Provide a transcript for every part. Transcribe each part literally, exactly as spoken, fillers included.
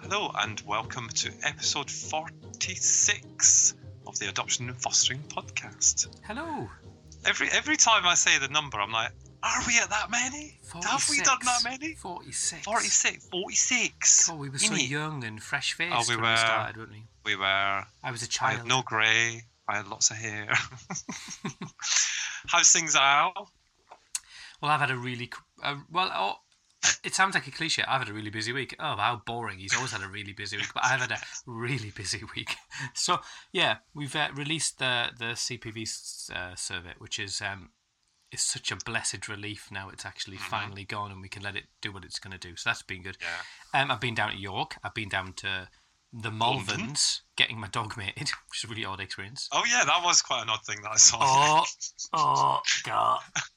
Hello and welcome to episode forty-six of the Adoption and Fostering podcast. Hello. Every every time I say the number, I'm like, are we at that many? forty-six. Have we done that many? forty-six. forty-six. forty-six. God, we were so Innit? young and fresh-faced Oh, we when were. we started, weren't we? We were. I was a I child. had no grey. I had lots of hair. How's things, Al? Well, I've had a really... co- Uh, well, oh, it sounds like a cliche. I've had a really busy week. Oh, how boring. He's always had a really busy week. But I've had a really busy week. So, yeah, we've uh, released the, the C P V uh, survey, which is... Um, is such a blessed relief now it's actually mm-hmm. finally gone and we can let it do what it's going to do. So that's been good. Yeah. Um, I've been down to York. I've been down to the Malverns getting my dog mated, which is a really odd experience. Oh, yeah, that was quite an odd thing that I saw. Oh, oh, God.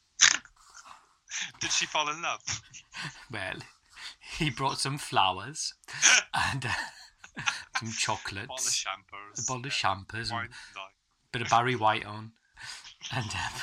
Did she fall in love? Well, he brought some flowers and uh, some chocolates. A bottle of champers. A bottle of yeah. champers. Wine, And no. a bit of Barry White on. And... Um,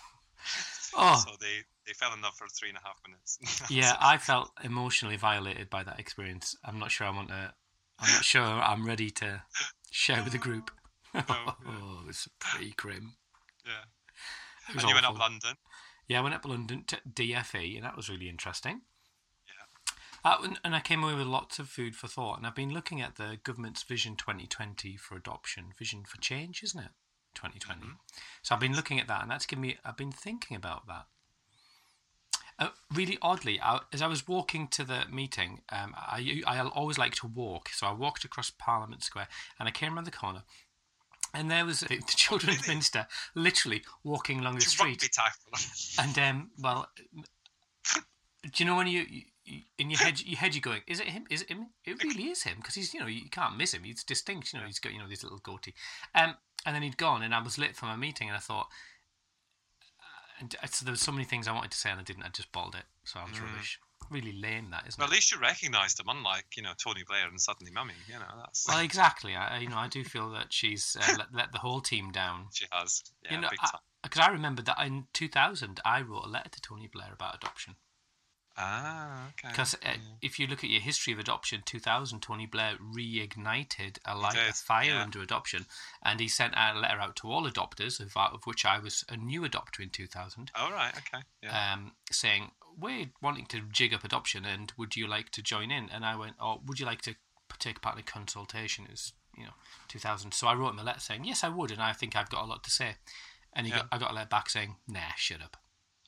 Oh. So they, they fell in love for three and a half minutes. Yeah, I felt emotionally violated by that experience. I'm not sure I want to. I'm not sure I'm ready to share with the group. Oh, yeah. Oh, it was pretty grim. Yeah. It was And you went awful. up London. Yeah, I went up to London to D F E, and that was really interesting. Yeah. Uh, and, and I came away with lots of food for thought. And I've been looking at the government's Vision twenty twenty for adoption, Vision for Change, isn't it? twenty twenty. Mm-hmm. So I've been looking at that, and that's given me. I've been thinking about that. Uh, really oddly, I, as I was walking to the meeting, um, I I always like to walk, so I walked across Parliament Square, and I came around the corner, and there was the Children's Oh, really? Minister literally walking along the It's street. rugby tackle. And um, well, do you know when you, you in your head, your head, you're going, is it him? Is it him? It really is him, because he's, you know, you can't miss him. He's distinct. You know, he's got, you know, this little goatee. Um, and then he'd gone, and I was late for my meeting, and I thought, uh, and so there were so many things I wanted to say, and I didn't. I just bottled it. So I was mm. rubbish. Really lame, that, isn't Well, it? at least you recognised him, unlike, you know, Tony Blair and Suddenly Mummy. You know, that's. Well, exactly. I, you know, I do feel that she's uh, let, let the whole team down. She has. Yeah, you know, big time. Because I, I remember that in two thousand, I wrote a letter to Tony Blair about adoption. Ah, okay. Because uh, yeah. if you look at your history of adoption, two thousand, Tony Blair reignited a light did, of fire yeah. under adoption, and he sent out a letter out to all adopters, of, of which I was a new adopter in two thousand. Oh, right, okay. Yeah. Um, saying, we're wanting to jig up adoption, and would you like to join in? And I went, oh, would you like to take part in a consultation? It was, you know, two thousand. So I wrote him a letter saying, yes, I would, and I think I've got a lot to say. And he Yeah. got, I got a letter back saying, nah, shut up.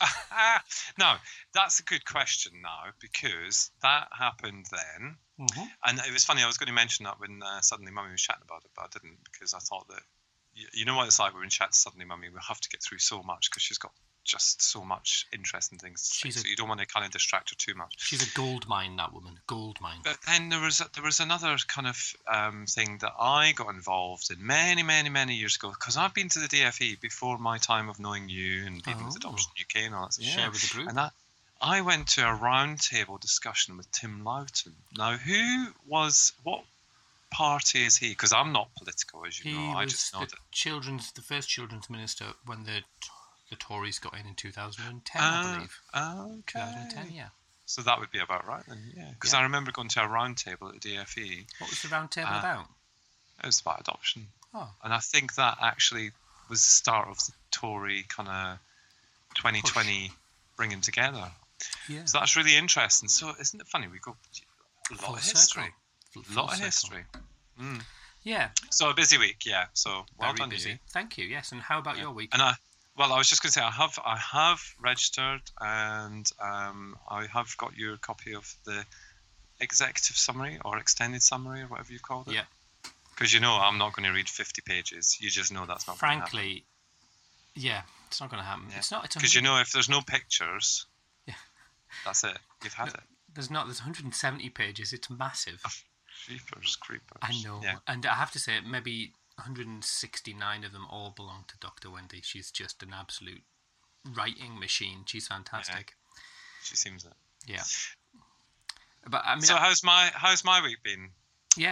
No, that's a good question now, because that happened then. Mm-hmm. And it was funny, I was going to mention that when uh, Suddenly Mummy was chatting about it, but I didn't, because I thought that, you, you know what it's like when we chat to Suddenly Mummy, we have to get through so much, because she's got just so much interesting things to say, She's a- so you don't want to kind of distract her too much. She's a gold mine, that woman. Gold mine. But then there was there was another kind of um, thing that I got involved in many, many, many years ago, because I've been to the D F E before my time of knowing you and being with Oh. Adoption U K and all that stuff. Share with the group. And that, I went to a roundtable discussion with Tim Loughton. Now, who was, what party is he? Because I'm not political, as you He know. I was just know the that. children's, the first children's minister when the the Tories got in in two thousand ten, I believe. Okay. twenty ten, yeah. So that would be about right then, yeah. Because Yeah. I remember going to a roundtable at the D F E. What was the round table Uh, about? It was about adoption. Oh, And I think that actually was the start of the Tory kind of twenty twenty bringing together. yeah. So that's really interesting. So isn't it funny? We go a lot Full of circle. history. Full A lot of circle. history. Mm. Yeah, So a busy week, yeah. So well very done, busy. you. Thank you. Yes, and how about Yeah. your week? And I, well, I was just going to say I have I have registered, and um, I have got your copy of the executive summary or extended summary or whatever you called it. Yeah. Because you know I'm not going to read fifty pages. You just know that's not. Frankly, yeah, it's not going to happen. Yeah. It's not. It's Because you know if there's no pictures, Yeah. that's it. You've had it. there's not. There's one hundred seventy pages. It's massive. Creepers, creepers. I know, Yeah. and I have to say, maybe one hundred sixty-nine of them all belong to Doctor Wendy. She's just an absolute writing machine. She's fantastic. She seems it. Yeah. But I mean, So I- how's my how's my week been? yeah,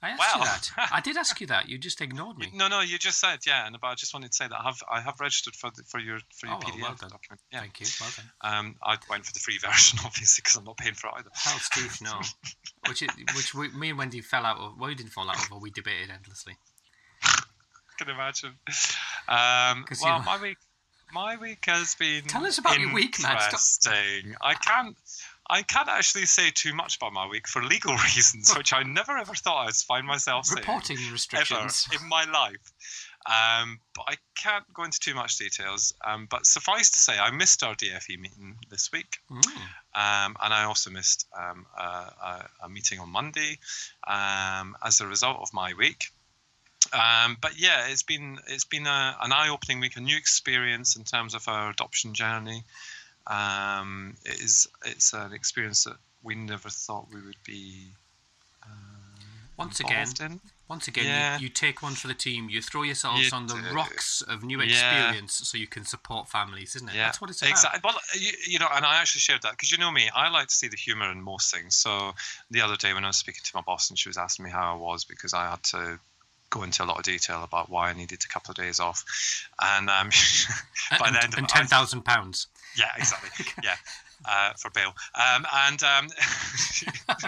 I asked Well. you that. I did ask you that. You just ignored me. No, no, you just said yeah, and but I just wanted to say that I have I have registered for the, for your for your Oh, well, P D F well done. document. Yeah. Thank you. Well done. Um, I went for the free version, obviously, because I'm not paying for it either. Hell, Steve, no. Which, it, which we, me and Wendy fell out of. Well, we didn't fall out of, but we debated endlessly. I can imagine. Um, well, you- my week, my week has been. Tell us about your week, Matt. Stop- Interesting. I can't. I can't actually say too much about my week for legal reasons, which I never ever thought I'd find myself saying Reporting restrictions. ever in my life. Um, but I can't go into too much details. Um, but suffice to say, I missed our D F E meeting this week, Mm. um, and I also missed um, a, a, a meeting on Monday um, as a result of my week. Um, but yeah, it's been it's been a, an eye-opening week, a new experience in terms of our adoption journey. Um, it is it's an experience that we never thought we would be uh, Once again, involved in. Once again, Yeah. you, you take one for the team. You throw yourselves You on the do. rocks of new Yeah. experience so you can support families, isn't it? Yeah, That's what it's about. exactly. Well, you, you know, and I actually shared that because you know me, I like to see the humour in most things. So the other day when I was speaking to my boss and she was asking me how I was because I had to go into a lot of detail about why I needed a couple of days off, and um, by and, the end of and it, ten I- thousand pounds. yeah, exactly, yeah, uh, for bail, um, and um, That's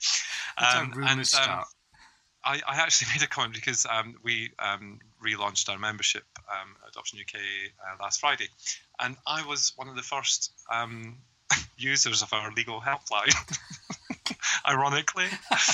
um, how rumours and, um, start. I, I actually made a comment because um, we um, relaunched our membership, um, Adoption U K, uh, last Friday, and I was one of the first um, users of our legal helpline, ironically.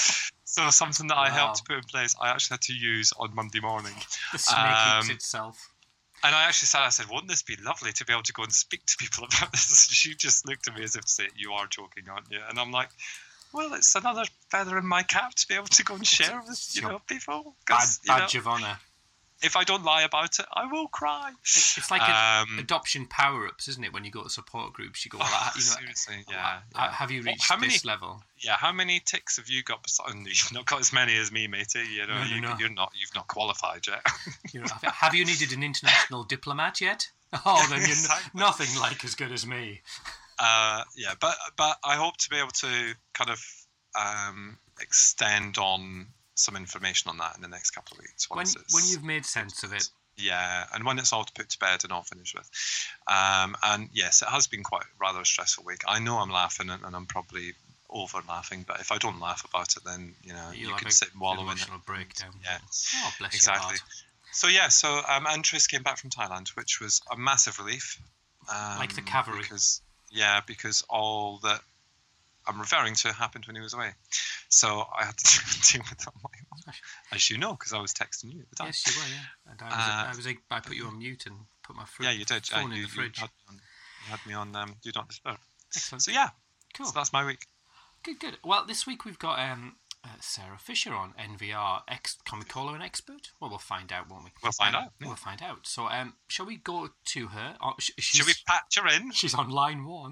So something that I Wow. helped to put in place, I actually had to use on Monday morning. The snake um, eats itself. And I actually said, I said, wouldn't this be lovely to be able to go and speak to people about this? And she just looked at me as if to say, you are joking, aren't you? And I'm like, well, it's another feather in my cap to be able to go and share with, you your know, people. Bad, 'Cause, you know, badge of honour. if I don't lie about it, I will cry. It- It's like a, Um, adoption power-ups, isn't it? When you go to support groups, you go, well, Oh, I- you know, seriously, yeah, I- yeah. have you Well, reached how many- this level? Yeah, how many ticks have you got? Beside, you've not got as many as me, matey. You know, No, no, you, no. you're not. You've not qualified yet. You know, have, have you needed an international diplomat yet? Oh, then you're n- Exactly. nothing like as good as me. Uh, yeah, but but I hope to be able to kind of um, extend on some information on that in the next couple of weeks. When once it's- when you've made sense of it, Yeah, and when it's all to put to bed and all finished with. Um, and yes, it has been quite rather a stressful week. I know I'm laughing and, and I'm probably over laughing, but if I don't laugh about it, then you know you'll you have can a sit and wallow in it. emotional breakdown. Yeah, Oh, bless exactly. your heart. So yeah, so um, and Tris came back from Thailand, which was a massive relief. Um, Like the cavalry. Because, yeah, because all that I'm referring to happened when he was away. So I had to deal with that on my own, as you know, because I was texting you at the time. Yes, you were, yeah. And I was, Uh, I was, I put you on mute and put my fr- Yeah, you did. phone Uh, in you, the fridge. You had me on, you had me on um, Do Not Disturb. Excellent. So yeah, Cool. so that's my week. Good, good. Well, this week we've got um, uh, Sarah Fisher on N V R. Ex- can we call her an expert? Well, we'll find out, won't we? We'll find Um, out, yeah. We'll find out. So, um, shall we go to her? Oh, sh- she's, Should we patch her in? She's on line one.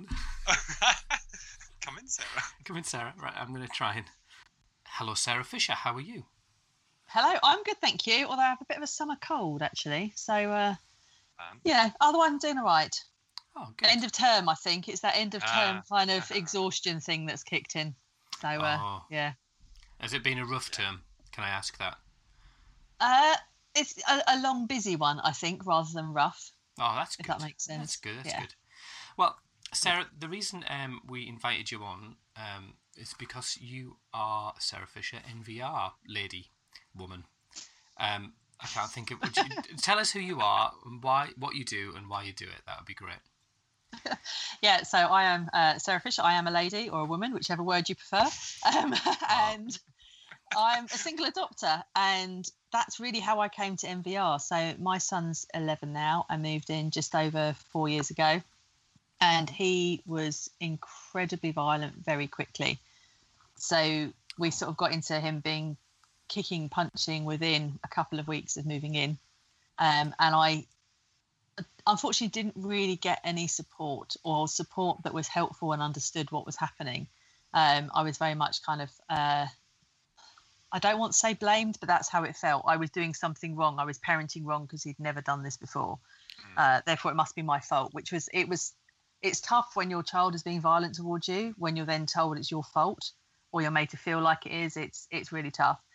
Come in, Sarah. Come in, Sarah. Right, I'm going to try and. Hello, Sarah Fisher. How are you? Hello, I'm good, thank you. Although I have a bit of a summer cold, actually. So, uh, Um, yeah, otherwise I'm doing all right. Oh, good. End of term, I think. It's that end of term Ah. kind of exhaustion thing that's kicked in. So, uh, Oh. yeah. Has it been a rough term? Can I ask that? Uh, it's a, a long, busy one, I think, rather than rough. Oh, that's If good. that makes sense. That's good. That's Yeah. good. Well, Sarah, the reason um, we invited you on um, is because you are Sarah Fisher, N V R lady, woman. Um, I can't think of. Would you, tell us who you are, and why, what you do, and why you do it. That would be great. Yeah, so I am uh, Sarah Fisher. I am a lady or a woman, whichever word you prefer. Um, and I'm a single adopter. And that's really how I came to N V R. So my son's eleven now. I moved in just over four years ago. And he was incredibly violent very quickly. So we sort of got into him being kicking, punching within a couple of weeks of moving in. Um, and I unfortunately didn't really get any support or support that was helpful and understood what was happening. Um, I was very much kind of, uh, I don't want to say blamed, but that's how it felt. I was doing something wrong. I was parenting wrong because he'd never done this before. Uh, therefore, it must be my fault, which was, it was, it's tough when your child is being violent towards you, when you're then told it's your fault or you're made to feel like it is. It's, it's really tough.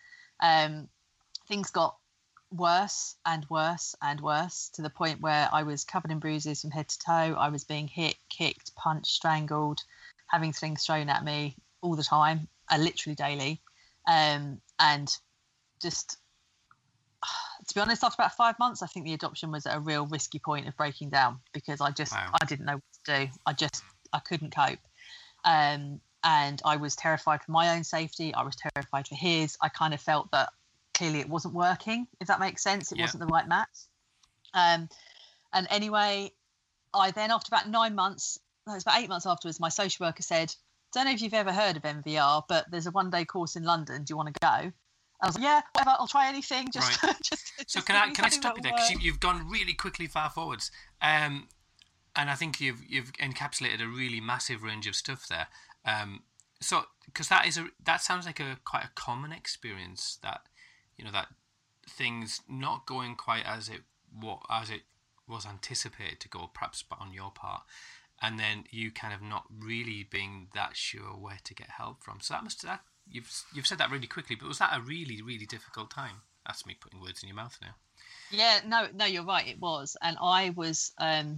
Um, things got worse and worse and worse to the point where I was covered in bruises from head to toe. I was being hit, kicked, punched, strangled, having things thrown at me all the time, uh, literally daily. Um, and just, to be honest, after about five months, I think the adoption was at a real risky point of breaking down because I just, Wow. I didn't know what to do. I just, I couldn't cope. Um, and I was terrified for my own safety. I was terrified for his. I kind of felt that clearly it wasn't working, if that makes sense. It Yeah. wasn't the right match. Um, and anyway, I then, after about nine months, no, it was about eight months afterwards, my social worker said, don't know if you've ever heard of M V R, but there's a one-day course in London. Do you want to go? I was like, yeah, whatever, I'll try anything. Just, Right. just, So just can give I me can I something stop you that'll there because work. you, you've gone really quickly far forwards, um, and I think you've you've encapsulated a really massive range of stuff there. Um, so because that is a that sounds like a quite a common experience, that you know that things not going quite as it what as it was anticipated to go, perhaps on your part, and then you kind of not really being that sure where to get help from. So that must that you've you've said that really quickly, but was that a really really difficult time? That's me putting words in your mouth now. Yeah, no, no, you're right. It was, and I was, um,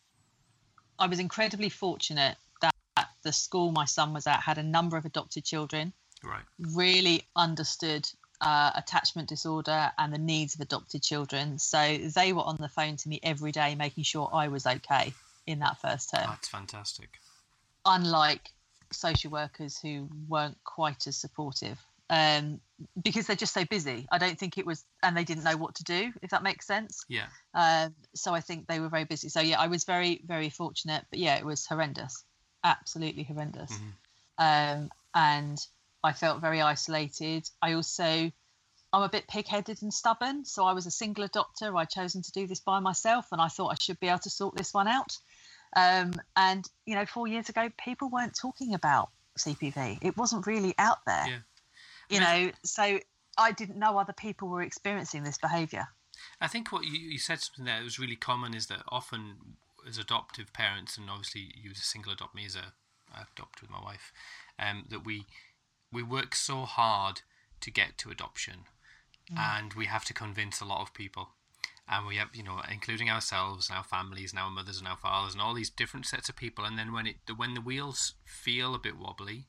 I was incredibly fortunate that the school my son was at had a number of adopted children. Right. Really understood uh, attachment disorder and the needs of adopted children. So they were on the phone to me every day, making sure I was okay in that first term. That's fantastic. Unlike social workers who weren't quite as supportive. Um, because they're just so busy. I don't think it was, and they didn't know what to do, if that makes sense. Yeah. Um, so I think they were very busy. So yeah, I was very, very fortunate. But yeah, it was horrendous, absolutely horrendous. Mm-hmm. Um, and I felt very isolated. I also, I'm a bit pig-headed and stubborn. So I was a single adopter. I'd chosen to do this by myself, and I thought I should be able to sort this one out. Um, and you know, four years ago, people weren't talking about C P V. It wasn't really out there. Yeah. You know, so I didn't know other people were experiencing this behaviour. I think what you, you said something there that was really common is that often as adoptive parents, and obviously you as a single adopt, me as a I adopt with my wife, um, that we we work so hard to get to adoption, mm. and we have to convince a lot of people, and we have, you know, including ourselves and our families and our mothers and our fathers and all these different sets of people, and then when it when the wheels feel a bit wobbly,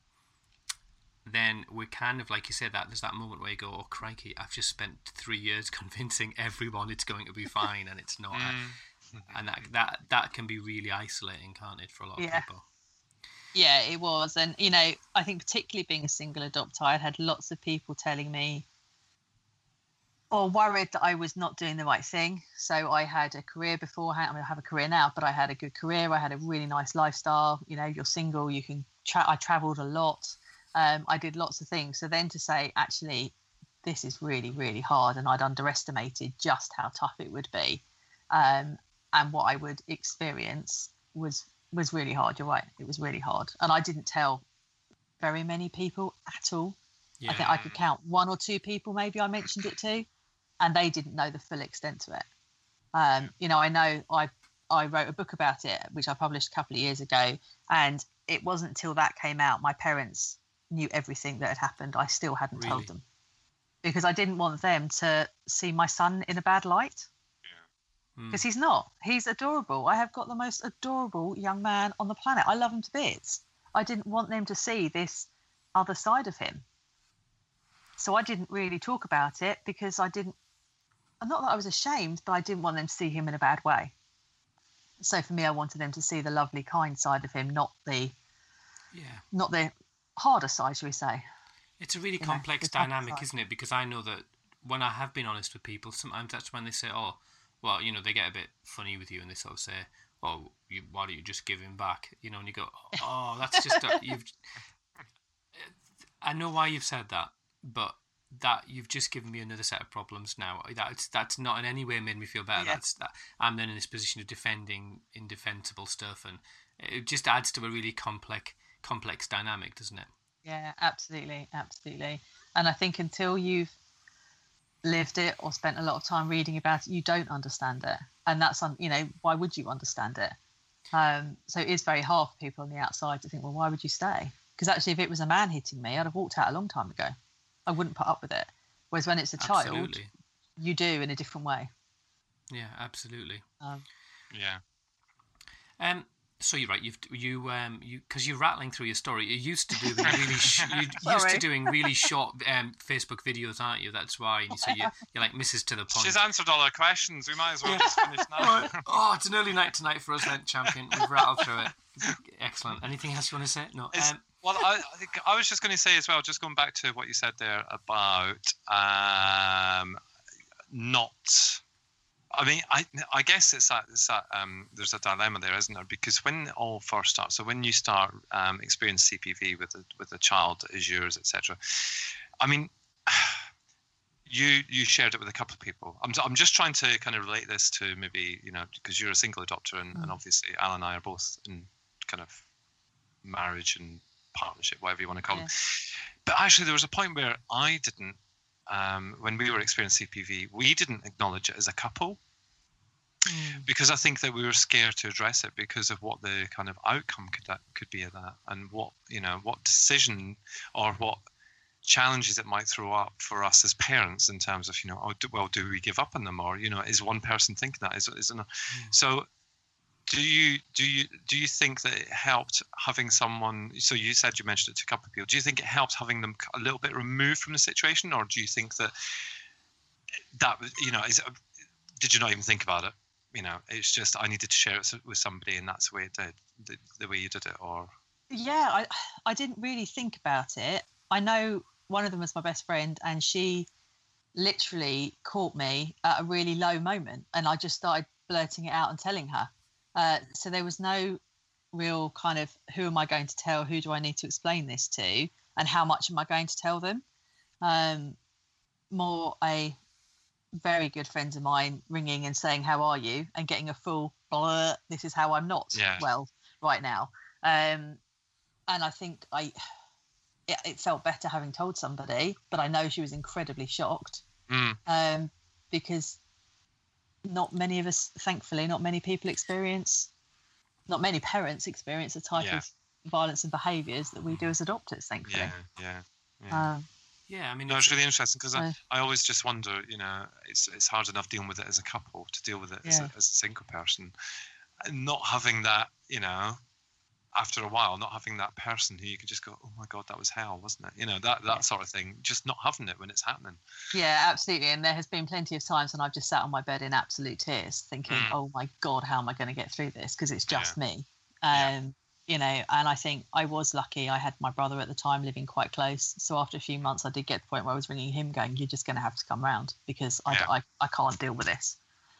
then we're kind of, like you said, that there's that moment where you go, oh crikey, I've just spent three years convincing everyone it's going to be fine, and it's not. Mm. And that, that that can be really isolating, can't it, for a lot of yeah. people? Yeah, it was. And, you know, I think particularly being a single adopter, I had lots of people telling me, or worried that I was not doing the right thing. So I had a career beforehand. I mean, I have a career now, but I had a good career. I had a really nice lifestyle. You know, you're single, you can, tra- I travelled a lot. Um, I did lots of things. So then to say, actually, this is really, really hard, and I'd underestimated just how tough it would be, um, and what I would experience was was really hard. You're right, it was really hard, and I didn't tell very many people at all. Yeah. I think I could count one or two people maybe I mentioned it to, and they didn't know the full extent to it. Um, you know, I know I I wrote a book about it, which I published a couple of years ago, and it wasn't until that came out my parents knew everything that had happened. I still hadn't really? told them because I didn't want them to see my son in a bad light, because yeah. mm. he's not. He's adorable. I have got the most adorable young man on the planet. I love him to bits. I didn't want them to see this other side of him. So I didn't really talk about it because I didn't, not that I was ashamed, but I didn't want them to see him in a bad way. So for me, I wanted them to see the lovely, kind side of him, not the, yeah, not the harder side, shall we say. It's a really you complex know, dynamic, isn't it? Because I know that when I have been honest with people, sometimes that's when they say, oh, well, you know, they get a bit funny with you and they sort of say, oh, you, why don't you just give him back? You know, and you go, oh, that's just, a, you've, I know why you've said that, but that you've just given me another set of problems now. That's that's not in any way made me feel better. Yeah. That's that I'm then in this position of defending indefensible stuff, and it just adds to a really complex complex dynamic, doesn't it? Yeah, absolutely, absolutely. And I think until you've lived it or spent a lot of time reading about it, you don't understand it. And that's, you know, why would you understand it? Um, so it is very hard for people on the outside to think, well, why would you stay? Because actually, if it was a man hitting me, I'd have walked out a long time ago. I wouldn't put up with it. Whereas when it's a child, Absolutely. you do in a different way. Yeah, absolutely. Um, Yeah. Um. So you're right. You've you um you because you're rattling through your story. You're used to doing really sh- you're used to Sorry. doing really short um Facebook videos, aren't you? That's why. And so you you're like Missus to the point. She's answered all our questions. We might as well Yeah. just finish now. Oh, it's an early night tonight for us, Lent Champion. We've rattled through it. Excellent. Anything else you want to say? No. Is- Um, Well, I, I think I was just going to say as well, just going back to what you said there about um, not. I mean, I I guess it's that, it's that um, there's a dilemma there, isn't there? Because when it all first starts, so when you start um, experiencing C P V with a, with a child that is yours, et cetera. I mean, you you shared it with a couple of people. I'm I'm just trying to kind of relate this to maybe, you know, because you're a single adopter, and, and obviously Al and I are both in kind of marriage and partnership, whatever you want to call Yeah. it. But actually, there was a point where I didn't, um, when we were experiencing C P V, we didn't acknowledge it as a couple mm, because I think that we were scared to address it because of what the kind of outcome could that could be of that, and what, you know, what decision or what challenges it might throw up for us as parents in terms of, you know, oh, do, well, do we give up on them, or, you know, is one person thinking that, is is another? So. Do you do you do you think that it helped having someone? So you said you mentioned it to a couple of people. Do you think it helped having them a little bit removed from the situation, or do you think that that was, you know, is did you not even think about it? You know, it's just I needed to share it with somebody, and that's the way it did, the, the way you did it, or yeah, I I didn't really think about it. I know one of them was my best friend, and she literally caught me at a really low moment, and I just started blurting it out and telling her. Uh, so there was no real kind of who am I going to tell, who do I need to explain this to, and how much am I going to tell them. Um, more a very good friend of mine ringing and saying, how are you, and getting a full blur, this is how I'm not Yeah. well right now. Um, and I think I it, it felt better having told somebody, but I know she was incredibly shocked mm, um, because not many of us, thankfully, not many people experience, not many parents experience the type Yeah. of violence and behaviours that we do as adopters, thankfully. yeah, yeah, yeah. Um, yeah, I mean, No, it's really interesting because I, Uh, I always just wonder, you know, it's it's hard enough dealing with it as a couple to deal with it as, Yeah. a, as a single person, and not having that, you know, after a while, not having that person who you can just go, oh my God, that was hell, wasn't it? You know, that, that Yeah. sort of thing, just not having it when it's happening. yeah, absolutely. And there has been plenty of times when I've just sat on my bed in absolute tears thinking, Mm. oh my God, how am I going to get through this? Because it's just Yeah. me. Yeah. Um, you know, and I think I was lucky. I had my brother at the time living quite close. So after a few months, I did get to the point where I was ringing him going, you're just going to have to come round because I, Yeah. I, I can't deal with this.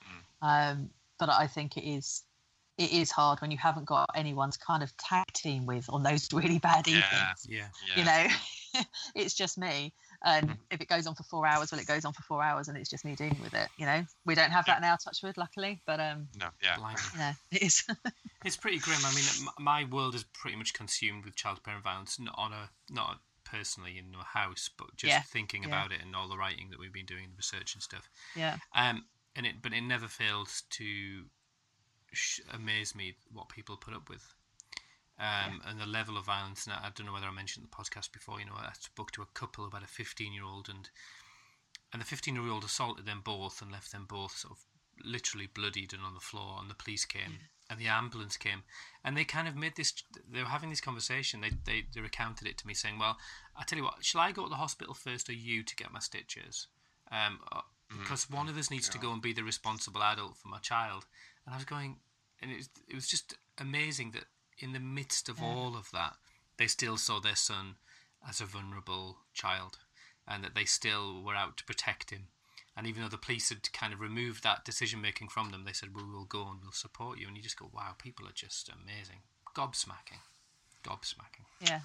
Um, but I think it is it is hard when you haven't got anyone to kind of tag team with on those really bad Yeah. evenings. yeah, Yeah. You know, it's just me. And Mhm. if it goes on for four hours, well, it goes on for four hours and it's just me dealing with it. You know, we don't have that now, touch wood, luckily. But, um, No, yeah. blimey. you know, it is. It's pretty grim. I mean, m- my world is pretty much consumed with child parent violence, not on a not personally in a house, but just Yeah, thinking yeah. about it and all the writing that we've been doing, the research and stuff. yeah. Um, and it, but it never fails to sh- amaze me what people put up with, um, and the level of violence. And I, I don't know whether I mentioned the podcast before. You know, I spoke to a couple about a fifteen-year-old, and and the fifteen-year-old assaulted them both and left them both sort of literally bloodied and on the floor. And the police came, and the ambulance came, and they kind of made this. They were having this conversation. They they they recounted it to me, saying, "Well, I tell you what, shall I go to the hospital first, or you to get my stitches?" Um, uh, because one of us needs to go and be the responsible adult for my child. And I was going, and it was, it was just amazing that in the midst of Yeah. all of that, they still saw their son as a vulnerable child, and that they still were out to protect him. And even though the police had kind of removed that decision making from them, they said, "Well, we'll go and we'll support you." And you just go, "Wow, people are just amazing, gobsmacking, gobsmacking." Yeah.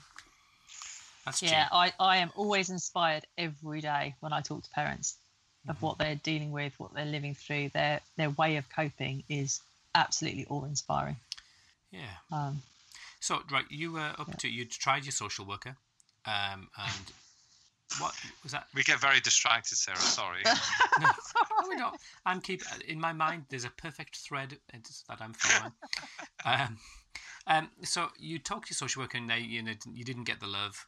That's Yeah. cheap. I, I am always inspired every day when I talk to parents of what they're dealing with, what they're living through. Their, their way of coping is absolutely awe inspiring. Yeah. Um, So, right, you were up Yeah. to, you tried your social worker, um, and what was that? We get very distracted, Sarah. Sorry. No, we're not. I'm keep in my mind. There's a perfect thread it's- that I'm following. um, um, so you talked to your social worker, and they, you know, you didn't get the love,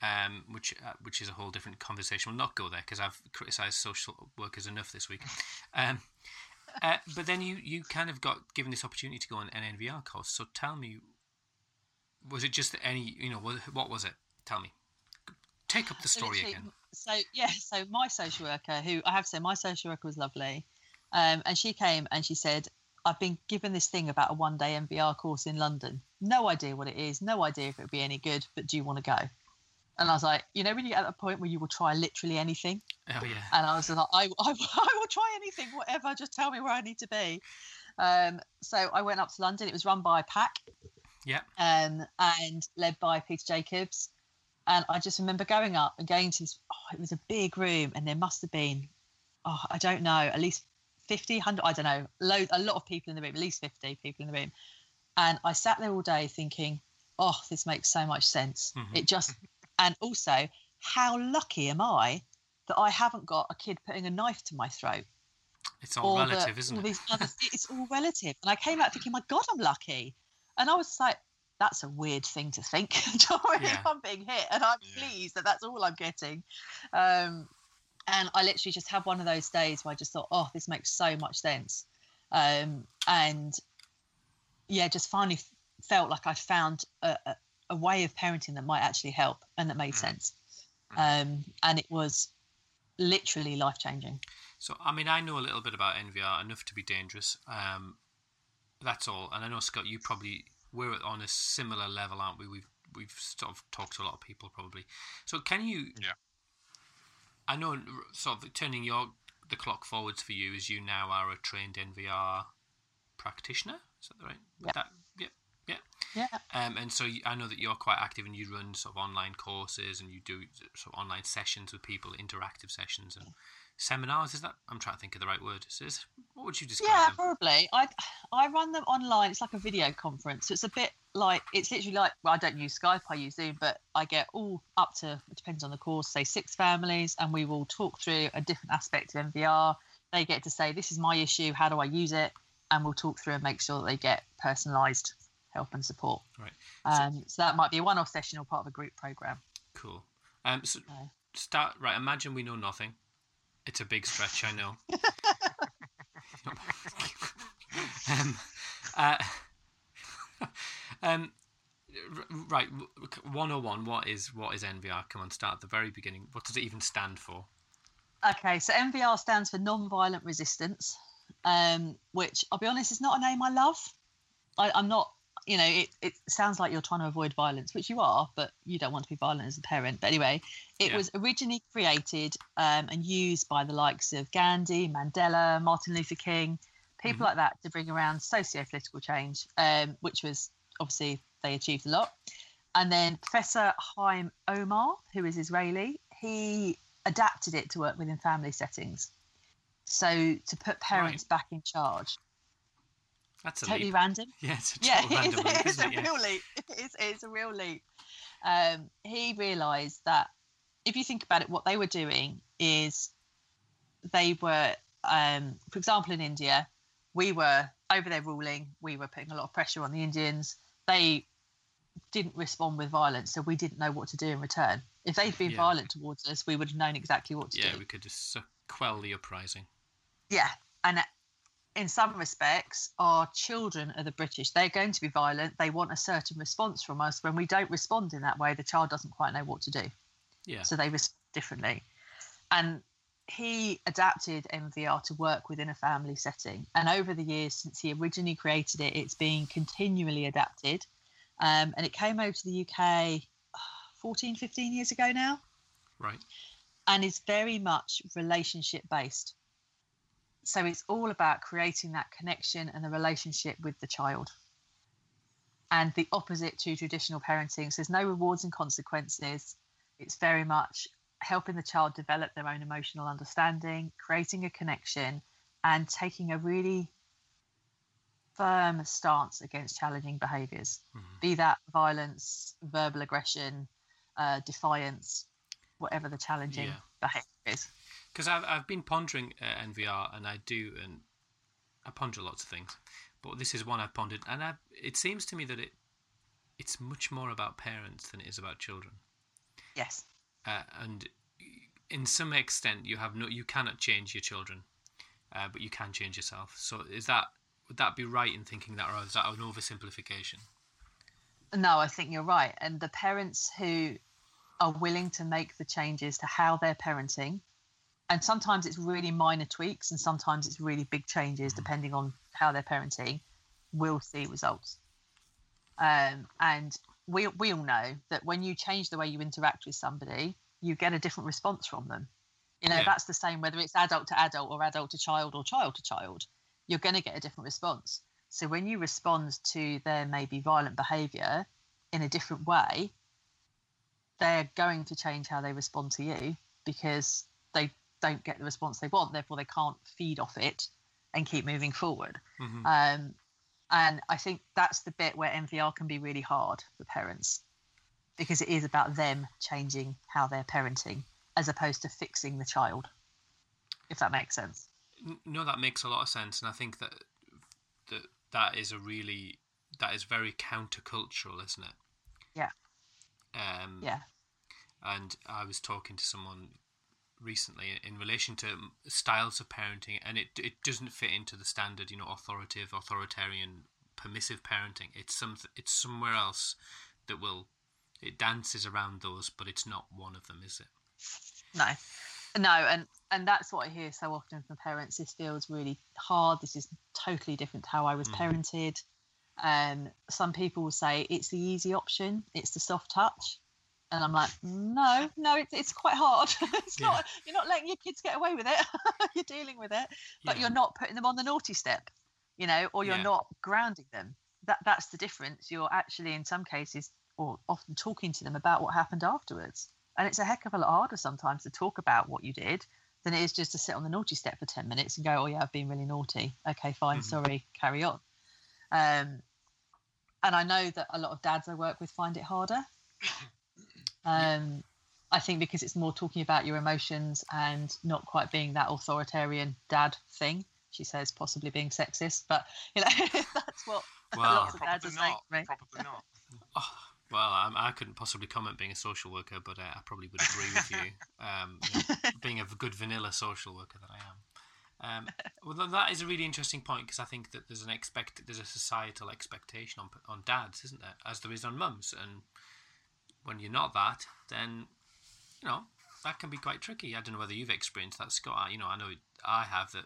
um, which uh, which is a whole different conversation. We'll not go there because I've criticised social workers enough this week. Um, uh, but then you, you kind of got given this opportunity to go on an N V R course. So tell me, was it just any, you know, what, what was it? Tell me. Take up the story Literally, again. So, yeah, so my social worker, who I have to say, my social worker was lovely. Um, and she came and she said, I've been given this thing about a one-day M V R course in London. No idea what it is. No idea if it would be any good, but do you want to go? And I was like, you know, when you get at that point where you will try literally anything. Oh, yeah. And I was like, I, I, I will try anything, whatever. Just tell me where I need to be. Um, so I went up to London. It was run by P A C. Yeah. Um, and led by Peter Jacobs. And I just remember going up and going to this, oh, it was a big room. And there must have been, oh, I don't know, at least fifty, one hundred, I don't know, load, a lot of people in the room, at least fifty people in the room. And I sat there all day thinking, oh, this makes so much sense. Mm-hmm. It just, and also, how lucky am I that I haven't got a kid putting a knife to my throat? It's all relative, isn't it? Other, it's all relative. And I came out thinking, my God, I'm lucky. And I was like, that's a weird thing to think. yeah. I'm being hit and I'm yeah. pleased that that's all I'm getting. Um, and I literally just had one of those days where I just thought, oh, this makes so much sense. Um, and yeah, just finally felt like I found a, a, a way of parenting that might actually help and that made mm. sense. Um, and it was literally life-changing. So, I mean, I know a little bit about N V R, enough to be dangerous. Um, that's all. And I know, Scott, you probably, we're on a similar level, aren't we? We've we've sort of talked to a lot of people, probably. So can you... Yeah. I know, sort of turning your the clock forwards for you, is you now are a trained N V R practitioner. Is that right? Yeah. That, yeah. Yeah. Yeah. Um, and so you, I know that you're quite active and you run sort of online courses and you do sort of online sessions with people, interactive sessions and seminars. Is that? I'm trying to think of the right word. So is, what would you describe Yeah, them? probably. I I run them online. It's like a video conference. So it's a bit like, it's literally like, well, I don't use Skype, I use Zoom, but I get all up to, it depends on the course, say six families, and we will talk through a different aspect of N V R. They get to say, this is my issue, how do I use it? And we'll talk through and make sure that they get personalised help and support. Right. Um, so, so that might be a one-off session or part of a group programme. Cool. Um, so uh, start, right, imagine we know nothing. It's a big stretch, I know. um, uh, um, right, one oh one, what is what is N V R? Come on, start at the very beginning. What does it even stand for? Okay, so N V R stands for non-violent resistance, um, which, I'll be honest, is not a name I love. I, I'm not, you know, it, it sounds like you're trying to avoid violence, which you are, but you don't want to be violent as a parent. But anyway, it yeah. was originally created um, and used by the likes of Gandhi, Mandela, Martin Luther King, people mm-hmm. like that, to bring around socio-political change, um, which was, obviously, they achieved a lot. And then Professor Haim Omar, who is Israeli, he adapted it to work within family settings. So to put parents right. back in charge. That's a totally leap. random. Yeah, it's a yeah, random it's, leap, it's isn't a it? Yeah. real leap. It's, it's a real leap. Um, he realised that if you think about it, what they were doing is they were, um, for example, in India, we were over their ruling. We were putting a lot of pressure on the Indians. They didn't respond with violence, so we didn't know what to do in return. If they'd been yeah. violent towards us, we would have known exactly what to yeah, do. Yeah, we could just uh, quell the uprising. Yeah, and in some respects, our children are the British. They're going to be violent. They want a certain response from us. When we don't respond in that way, the child doesn't quite know what to do. Yeah. So they respond differently. And he adapted N V R to work within a family setting. And over the years since he originally created it, it's been continually adapted. Um, and it came over to the U K fourteen, fifteen years ago now. Right. And is very much relationship based. So it's all about creating that connection and the relationship with the child. And the opposite to traditional parenting. So there's no rewards and consequences. It's very much helping the child develop their own emotional understanding, creating a connection, and taking a really firm stance against challenging behaviours, mm-hmm. be that violence, verbal aggression, uh, defiance, whatever the challenging yeah. behaviour is. Because I've I've been pondering uh, N V R, and I do, and I ponder lots of things, but this is one I've pondered, and I, it seems to me that it it's much more about parents than it is about children. Yes. Uh, and in some extent, you have no, you cannot change your children, uh, but you can change yourself. So is that would that be right in thinking that, or is that an oversimplification? No, I think you're right. And the parents who are willing to make the changes to how they're parenting, and sometimes it's really minor tweaks, and sometimes it's really big changes, mm-hmm. depending on how they're parenting, will see results. Um, and we we all know that when you change the way you interact with somebody, you get a different response from them. You know, yeah. That's the same whether it's adult to adult or adult to child or child to child. You're going to get a different response. So when you respond to their maybe violent behaviour in a different way, they're going to change how they respond to you because they don't get the response they want. Therefore, they can't feed off it and keep moving forward. Mm-hmm. Um, and I think that's the bit where M V R can be really hard for parents, because it is about them changing how they're parenting as opposed to fixing the child, if that makes sense. No, that makes a lot of sense. And I think that that, that is a really, that is very countercultural, isn't it? Yeah. Um, yeah. And I was talking to someone recently in relation to styles of parenting, and it it doesn't fit into the standard, you know, authoritative, authoritarian, permissive parenting. It's some it's somewhere else that will, it dances around those, but it's not one of them, is it? No, no, and and that's what I hear so often from parents. This feels really hard. This is totally different to how I was mm. parented. Um, some people will say it's the easy option, it's the soft touch. And I'm like, no, no, it's it's quite hard. it's yeah. not. You're not letting your kids get away with it. You're dealing with it, but yeah. you're not putting them on the naughty step, you know, or you're yeah. not grounding them. That that's the difference. You're actually, in some cases, or often talking to them about what happened afterwards. And it's a heck of a lot harder sometimes to talk about what you did than it is just to sit on the naughty step for ten minutes and go, oh yeah, I've been really naughty. Okay, fine, mm-hmm. sorry, carry on. Um, and I know that a lot of dads I work with find it harder. Um, I think because it's more talking about your emotions and not quite being that authoritarian dad thing. She says possibly being sexist, but you know that's what well, lots of dads are saying. Right? Probably not. Oh, well, um, I couldn't possibly comment being a social worker, but uh, I probably would agree with you. Um, you know, being a good vanilla social worker that I am. Um, well, that is a really interesting point, because I think that there's an expect there's a societal expectation on on dads, isn't there, as there is on mums, and when you're not that, then, you know, that can be quite tricky. I don't know whether you've experienced that, Scott. You know, I know I have, that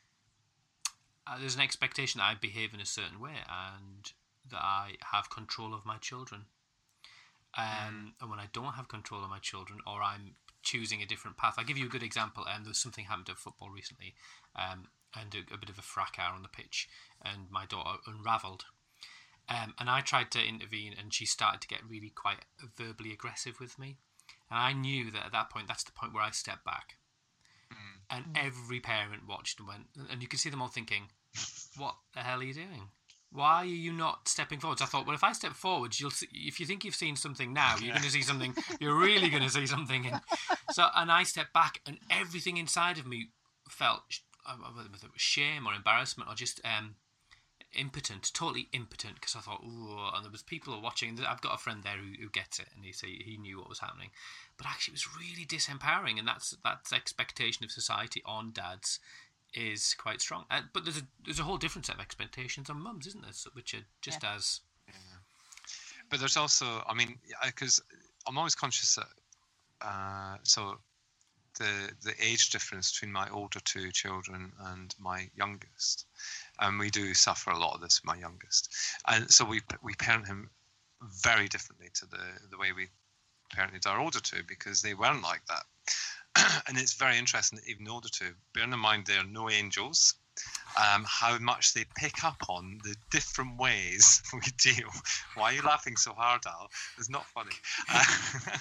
uh, there's an expectation that I behave in a certain way and that I have control of my children. Um, mm. And when I don't have control of my children, or I'm choosing a different path. I'll give you a good example. Um, there was something happened at football recently, um, and a, a bit of a fracas on the pitch, and my daughter unravelled. Um, and I tried to intervene, and she started to get really quite verbally aggressive with me. And I knew that at that point, that's the point where I stepped back. Mm. And every parent watched and went, and you could see them all thinking, what the hell are you doing? Why are you not stepping forwards? I thought, well, if I step forwards, you'll see, if you think you've seen something now, you're yeah. going to see something, you're really going to see something. And so, and I stepped back, and everything inside of me felt, whether it was shame or embarrassment or just... Um, impotent, totally impotent, because I thought, ooh, and there was people watching. I've got a friend there who, who gets it, and he say he knew what was happening, but actually it was really disempowering, and that's that's expectation of society on dads is quite strong. Uh, but there's a there's a whole different set of expectations on mums, isn't there? Which are just yeah. as. Yeah. But there's also, I mean, because I'm always conscious that uh, so. The, the age difference between my older two children and my youngest, and we do suffer a lot of this with my youngest, and so we we parent him very differently to the the way we parented our older two, because they weren't like that. And it's very interesting that even the older two, bearing in mind they're no angels, um, how much they pick up on the different ways we deal. Why are you laughing so hard, Al? It's not funny. Uh,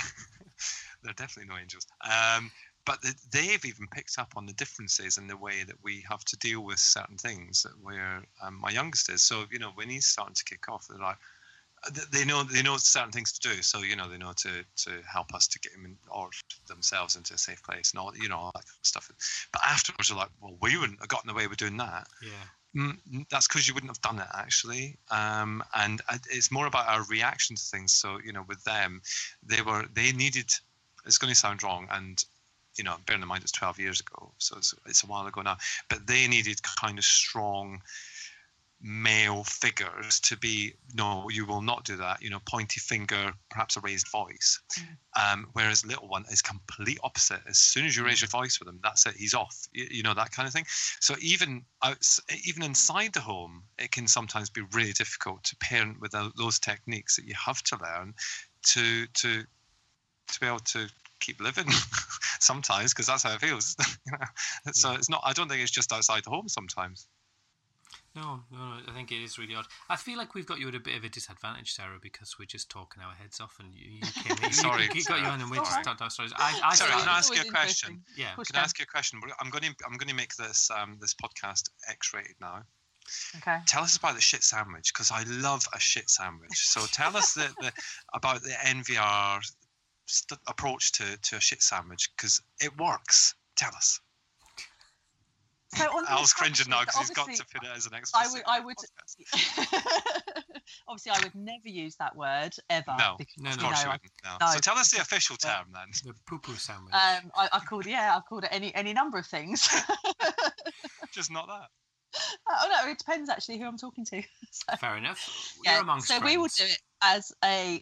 they're definitely no angels. Um, but the, they've even picked up on the differences in the way that we have to deal with certain things that where um, my youngest is. So, you know, when he's starting to kick off, they're like, they know they know certain things to do. So, you know, they know to, to help us to get him in, or themselves into a safe place and all, you know, all that kind of stuff. But afterwards, they're like, well, we wouldn't have gotten away with doing that. Yeah. Mm, That's because you wouldn't have done it actually, um, and uh, it's more about our reaction to things. So you know, with them, they were they needed. It's going to sound wrong, and you know, bearing in mind it's twelve years ago, so it's, it's a while ago now. But they needed kind of strong male figures to be, no, you will not do that, you know, pointy finger, perhaps a raised voice. Mm. Um, whereas little one is complete opposite. As soon as you raise your voice with him, that's it, he's off, you, you know, that kind of thing. So even out, even inside the home, it can sometimes be really difficult to parent with those techniques that you have to learn to to to be able to keep living sometimes, because that's how it feels. So yeah. It's not, I don't think it's just outside the home sometimes. No, no, no, I think it is really odd. I feel like we've got you at a bit of a disadvantage, Sarah, because we're just talking our heads off, and you, you came in. Sorry, you, you got you on, and we just told our stories. I, I Sorry, feel, can I ask you a question? Yeah, can I ask you a question? I'm going to I'm going to make this um this podcast X-rated now. Okay. Tell us about the shit sandwich, because I love a shit sandwich. So tell us the, the about the N V R st- approach to to a shit sandwich, because it works. Tell us. So on Al's cringing now because he's got to put it as an explicit. I would, I would obviously, I would never use that word ever. No, because, no, no, you know, you wouldn't. No. No. So tell us the official term then. The poo-poo sandwich. Um, I, I've called it, yeah, I've called it any any number of things. Just not that. Oh no, it depends actually who I'm talking to. So, fair enough. You're yeah, amongst so friends. we will do it as a.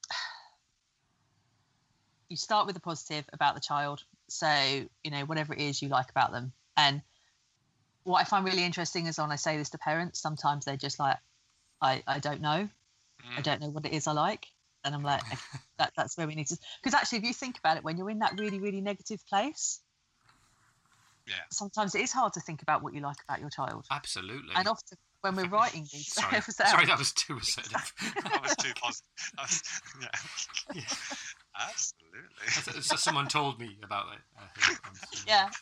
You start with a positive about the child, so you know whatever it is you like about them, and what I find really interesting is when I say this to parents, sometimes they're just like, I, I don't know. Mm. I don't know what it is I like. And I'm like, that that's where we need to... Because actually, if you think about it, when you're in that really, really negative place, yeah, sometimes it is hard to think about what you like about your child. Absolutely. And often when we're writing these... Sorry, episodes, Sorry that was too assertive. That was too positive. That was, yeah. yeah. Absolutely. So someone told me about it. Uh, yeah.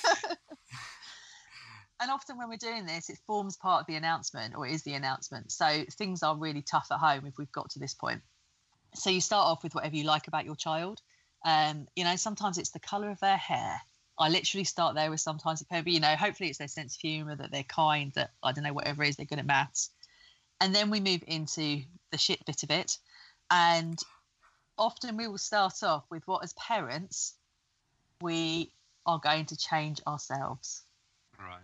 And often when we're doing this, it forms part of the announcement, or it is the announcement. So things are really tough at home if we've got to this point. So you start off with whatever you like about your child. Um, you know, sometimes it's the colour of their hair. I literally start there with sometimes, you know, hopefully it's their sense of humour, that they're kind, that, I don't know, whatever it is, they're good at maths. And then we move into the shit bit of it. And often we will start off with what, as parents, we are going to change ourselves. Right.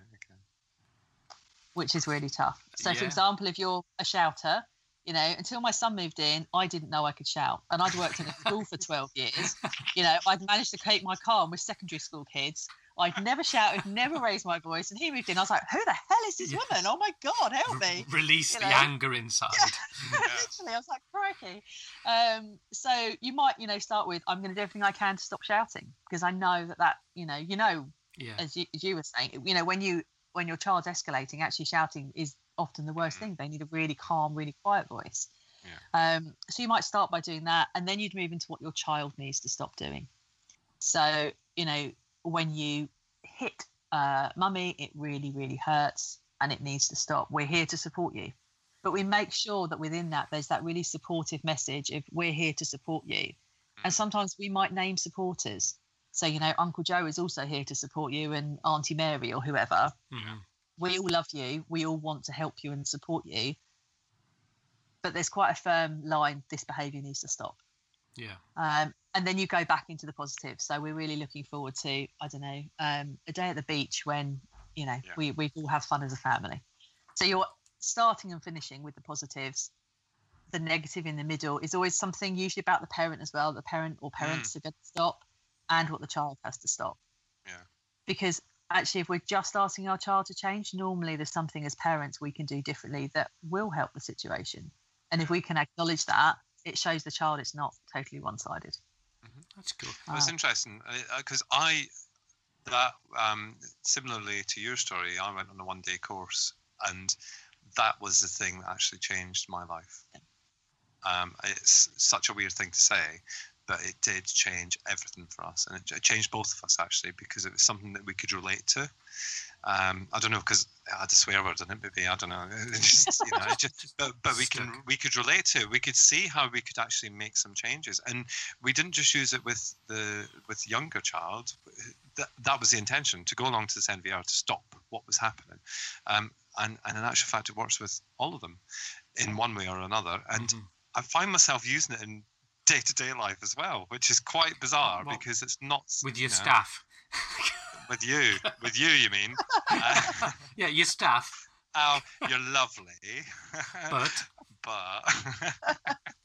Which is really tough. So, yeah. for example, if you're a shouter, you know, until my son moved in, I didn't know I could shout. And I'd worked in a school for twelve years. You know, I'd managed to keep my calm with secondary school kids. I'd never shouted, never raised my voice. And he moved in. I was like, who the hell is this yes. woman? Oh, my God, help me. Release you the know? anger inside. Yeah. Literally, I was like, crikey. Um, so you might, you know, start with, I'm going to do everything I can to stop shouting. Because I know that that, you know, you know, yeah. as, you, as you were saying, you know, when you, when your child's escalating, actually shouting is often the worst thing. They need a really calm, really quiet voice. Yeah. Um, so you might start by doing that, and then you'd move into what your child needs to stop doing. So, you know, when you hit uh, mummy, it really, really hurts and it needs to stop. We're here to support you. But we make sure that within that, there's that really supportive message of we're here to support you. And sometimes we might name supporters. So, you know, Uncle Joe is also here to support you, and Auntie Mary or whoever. Mm-hmm. We all love you. We all want to help you and support you. But there's quite a firm line, this behaviour needs to stop. Yeah. Um, and then you go back into the positive. So we're really looking forward to, I don't know, um, a day at the beach when, you know, yeah. we, we all have fun as a family. So you're starting and finishing with the positives. The negative in the middle is always something usually about the parent as well. The parent or parents mm. are going to stop, and what the child has to stop. Yeah. Because actually, if we're just asking our child to change, normally there's something as parents we can do differently that will help the situation. And if we can acknowledge that, it shows the child it's not totally one-sided. Mm-hmm. That's cool. Well, it's interesting because uh, I, that um, similarly to your story, I went on a one-day course, and that was the thing that actually changed my life. Yeah. Um, it's such a weird thing to say, but it did change everything for us, and it, it changed both of us actually, because it was something that we could relate to. Um, I don't know, because I had a swear word in it, maybe, I don't know. It just, you know, it just, but but we can we could relate to it. We could see how we could actually make some changes, and we didn't just use it with the with the younger child. That that was the intention, to go along to this N V R to stop what was happening. Um, and, and in actual fact, it works with all of them in one way or another. And Mm-hmm. I find myself using it in day-to-day life as well, which is quite bizarre Well, because it's not with your you know, staff. with you, with you, you mean? Uh, Yeah, your staff. oh, you're lovely, But but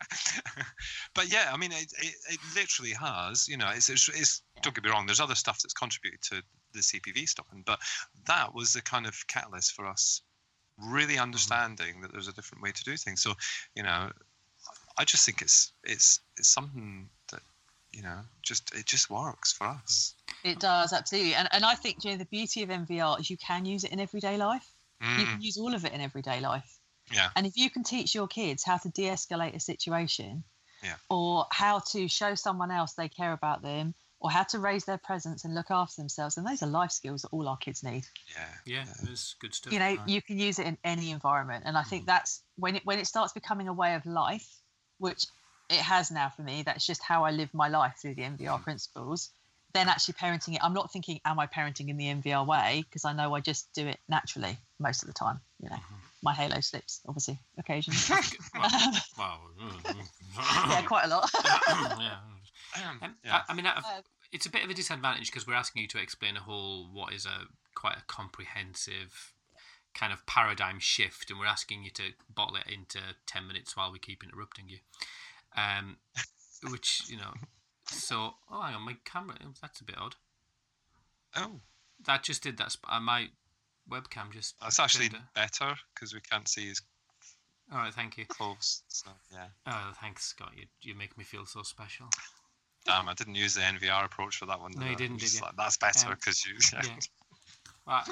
but yeah, I mean, it, it, it literally has. You know, it's, it's, it's don't get me wrong. There's other stuff that's contributed to the C P V stopping, but that was the kind of catalyst for us really understanding that there's a different way to do things. So, you know, I just think it's it's it's something that, you know, just it just works for us. It does, absolutely. And and I think, you know, the beauty of M V R is you can use it in everyday life. Mm. You can use all of it in everyday life. Yeah. And if you can teach your kids how to de-escalate a situation, yeah. or how to show someone else they care about them, or how to raise their presence and look after themselves, and those are life skills that all our kids need. Yeah. yeah, it's good stuff. You know, right. you can use it in any environment, and I think that's when it when it starts becoming a way of life, which it has now for me. That's just how I live my life through the M V R principles. Then actually parenting it, I'm not thinking, am I parenting in the M V R way? Because I know I just do it naturally most of the time. You know, Mm-hmm. my halo slips, obviously, occasionally. well, well, Yeah, quite a lot. yeah. Um, Yeah. I, I mean, I, Uh, it's a bit of a disadvantage because we're asking you to explain a whole what is a quite a comprehensive kind of paradigm shift, and we're asking you to bottle it into ten minutes while we keep interrupting you. Um, which you know, so oh, hang on, my camera. That's a bit odd. Oh, That just did that. Sp- uh, my webcam just. that's actually turned a- better because we can't see as All right, thank you. close. So yeah. Oh, thanks, Scott. You you make me feel so special. Damn, I didn't use the N V R approach for that one. No, did you I? didn't, I'm did just you? like, that's better Um, because you. Yeah. Well,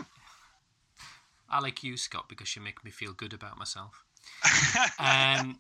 I like you, Scott, because you make me feel good about myself. Um,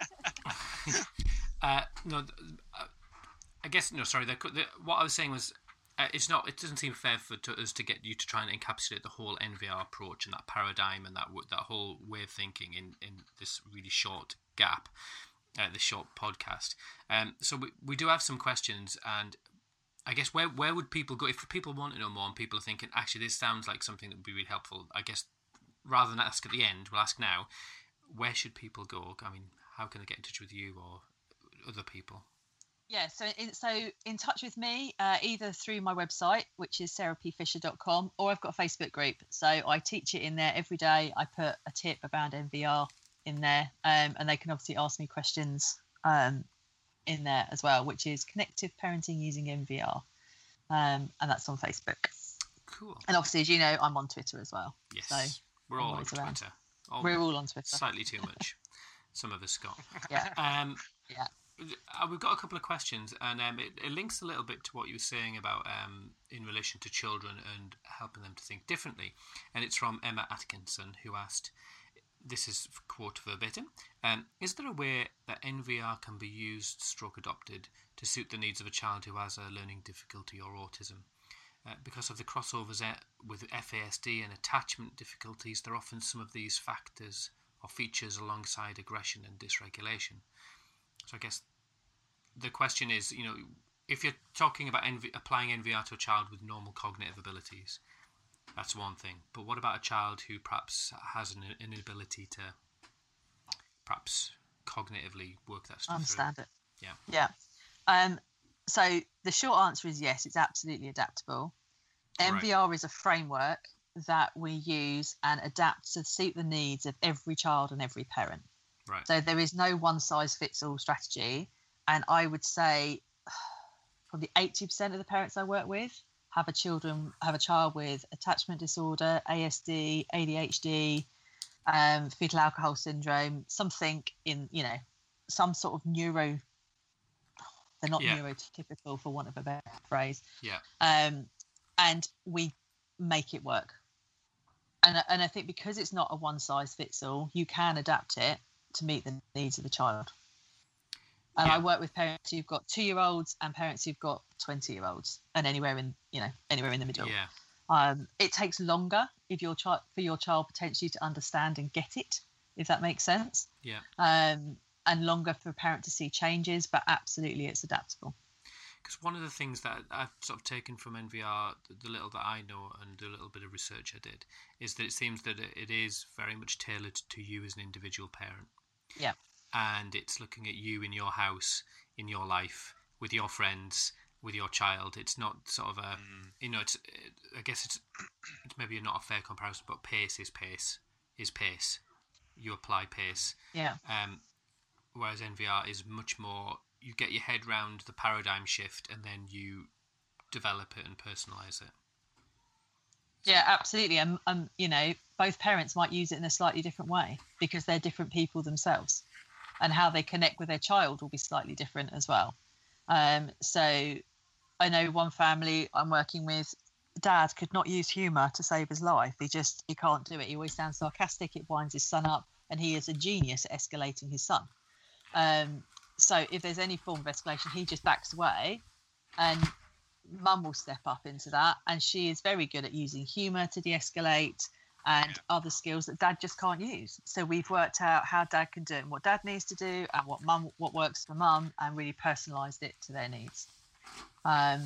uh, no, th- uh, I guess no. Sorry, the, the, what I was saying was, uh, it's not. It doesn't seem fair for to, us to get you to try and encapsulate the whole N V R approach and that paradigm and that w- that whole way of thinking in, in this really short gap, uh, this short podcast. Um, so we we do have some questions, and I guess where where would people go if people want to know more and people are thinking actually this sounds like something that would be really helpful? I guess rather than ask at the end, we'll ask now. Where should people go? I mean, how can they get in touch with you or other people? Yeah, so in, so in touch with me, uh, either through my website, which is sarah p fisher dot com, or I've got a Facebook group. So I teach it in there every day. I put a tip about M V R in there, um, and they can obviously ask me questions um, in there as well, which is Connective Parenting Using M V R. Um, and that's on Facebook. Cool. And obviously, as you know, I'm on Twitter as well. Yes, So we're all on always around. Twitter. All we're all on Twitter. slightly too much. Some of us, Scott. Yeah. Um, Yeah. uh, we've got a couple of questions, and um, it, it links a little bit to what you were saying about um, in relation to children and helping them to think differently. And it's from Emma Atkinson, who asked, this is quote verbatim, um, is there a way that N V R can be used, stroke adopted, to suit the needs of a child who has a learning difficulty or autism? Uh, because of the crossovers uh, with F A S D and attachment difficulties, there are often some of these factors or features alongside aggression and dysregulation. So I guess the question is, you know, if you're talking about N V- applying N V R to a child with normal cognitive abilities, that's one thing. But what about a child who perhaps has an inability to perhaps cognitively work that stuff Understand through? it. Yeah. Yeah. Um, so the short answer is yes, it's absolutely adaptable. Right. M V R is a framework that we use and adapt to suit the needs of every child and every parent. Right. So there is no one size fits all strategy. And I would say probably eighty percent of the parents I work with have a children have a child with attachment disorder, A S D, A D H D, um, fetal alcohol syndrome, something in, you know, some sort of neuro. They're not Yeah. neurotypical, for want of a better phrase. Yeah. Um, and we make it work. And and I think because it's not a one size fits all, you can adapt it to meet the needs of the child. And Yeah. I work with parents who've got two year olds and parents who've got twenty year olds, and anywhere in you know anywhere in the middle. Yeah. Um, it takes longer if your child for your child potentially to understand and get it, if that makes sense. Yeah. Um, and longer for a parent to see changes, but absolutely it's adaptable. Because one of the things that I've sort of taken from N V R, the little that I know and the little bit of research I did, is that it seems that it is very much tailored to you as an individual parent. Yeah. And it's looking at you in your house, in your life, with your friends, with your child. It's not sort of a, mm. you know, it's, I guess it's, it's maybe not a fair comparison, but pace is pace, is pace. You apply pace. Yeah. Um, whereas N V R is much more, you get your head round the paradigm shift and then you develop it and personalise it. Yeah, absolutely. And, um, you know, both parents might use it in a slightly different way because they're different people themselves, and how they connect with their child will be slightly different as well. Um, so I know one family I'm working with, dad could not use humour to save his life. He just, he can't do it. He always sounds sarcastic. It winds his son up, and he is a genius at escalating his son. Um, so if there's any form of escalation, he just backs away, and mum will step up into that. And she is very good at using humour to de-escalate and yeah. other skills that dad just can't use. So we've worked out how dad can do it and what dad needs to do and what mum, what works for mum, and really personalised it to their needs. Um,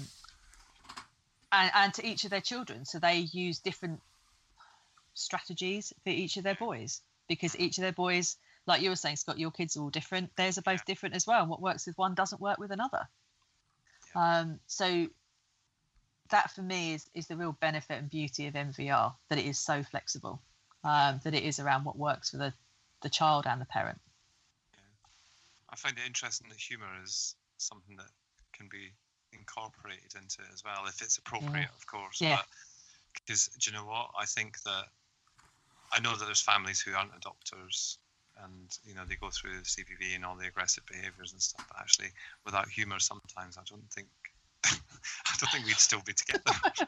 and, and to each of their children. So they use different strategies for each of their boys, because each of their boys, like you were saying, Scott, your kids are all different. Theirs are both yeah. different as well. What works with one doesn't work with another. Yeah. Um, so that for me is, is the real benefit and beauty of N V R, that it is so flexible, um, that it is around what works for the, the child and the parent. Yeah. I find it interesting that humour is something that can be incorporated into it as well, if it's appropriate, yeah. of course. Yeah. But because, do you know what? I think that, I know that there's families who aren't adopters, and you know they go through the C P V and all the aggressive behaviours and stuff, but actually without humour sometimes I don't think I don't think we'd still be together.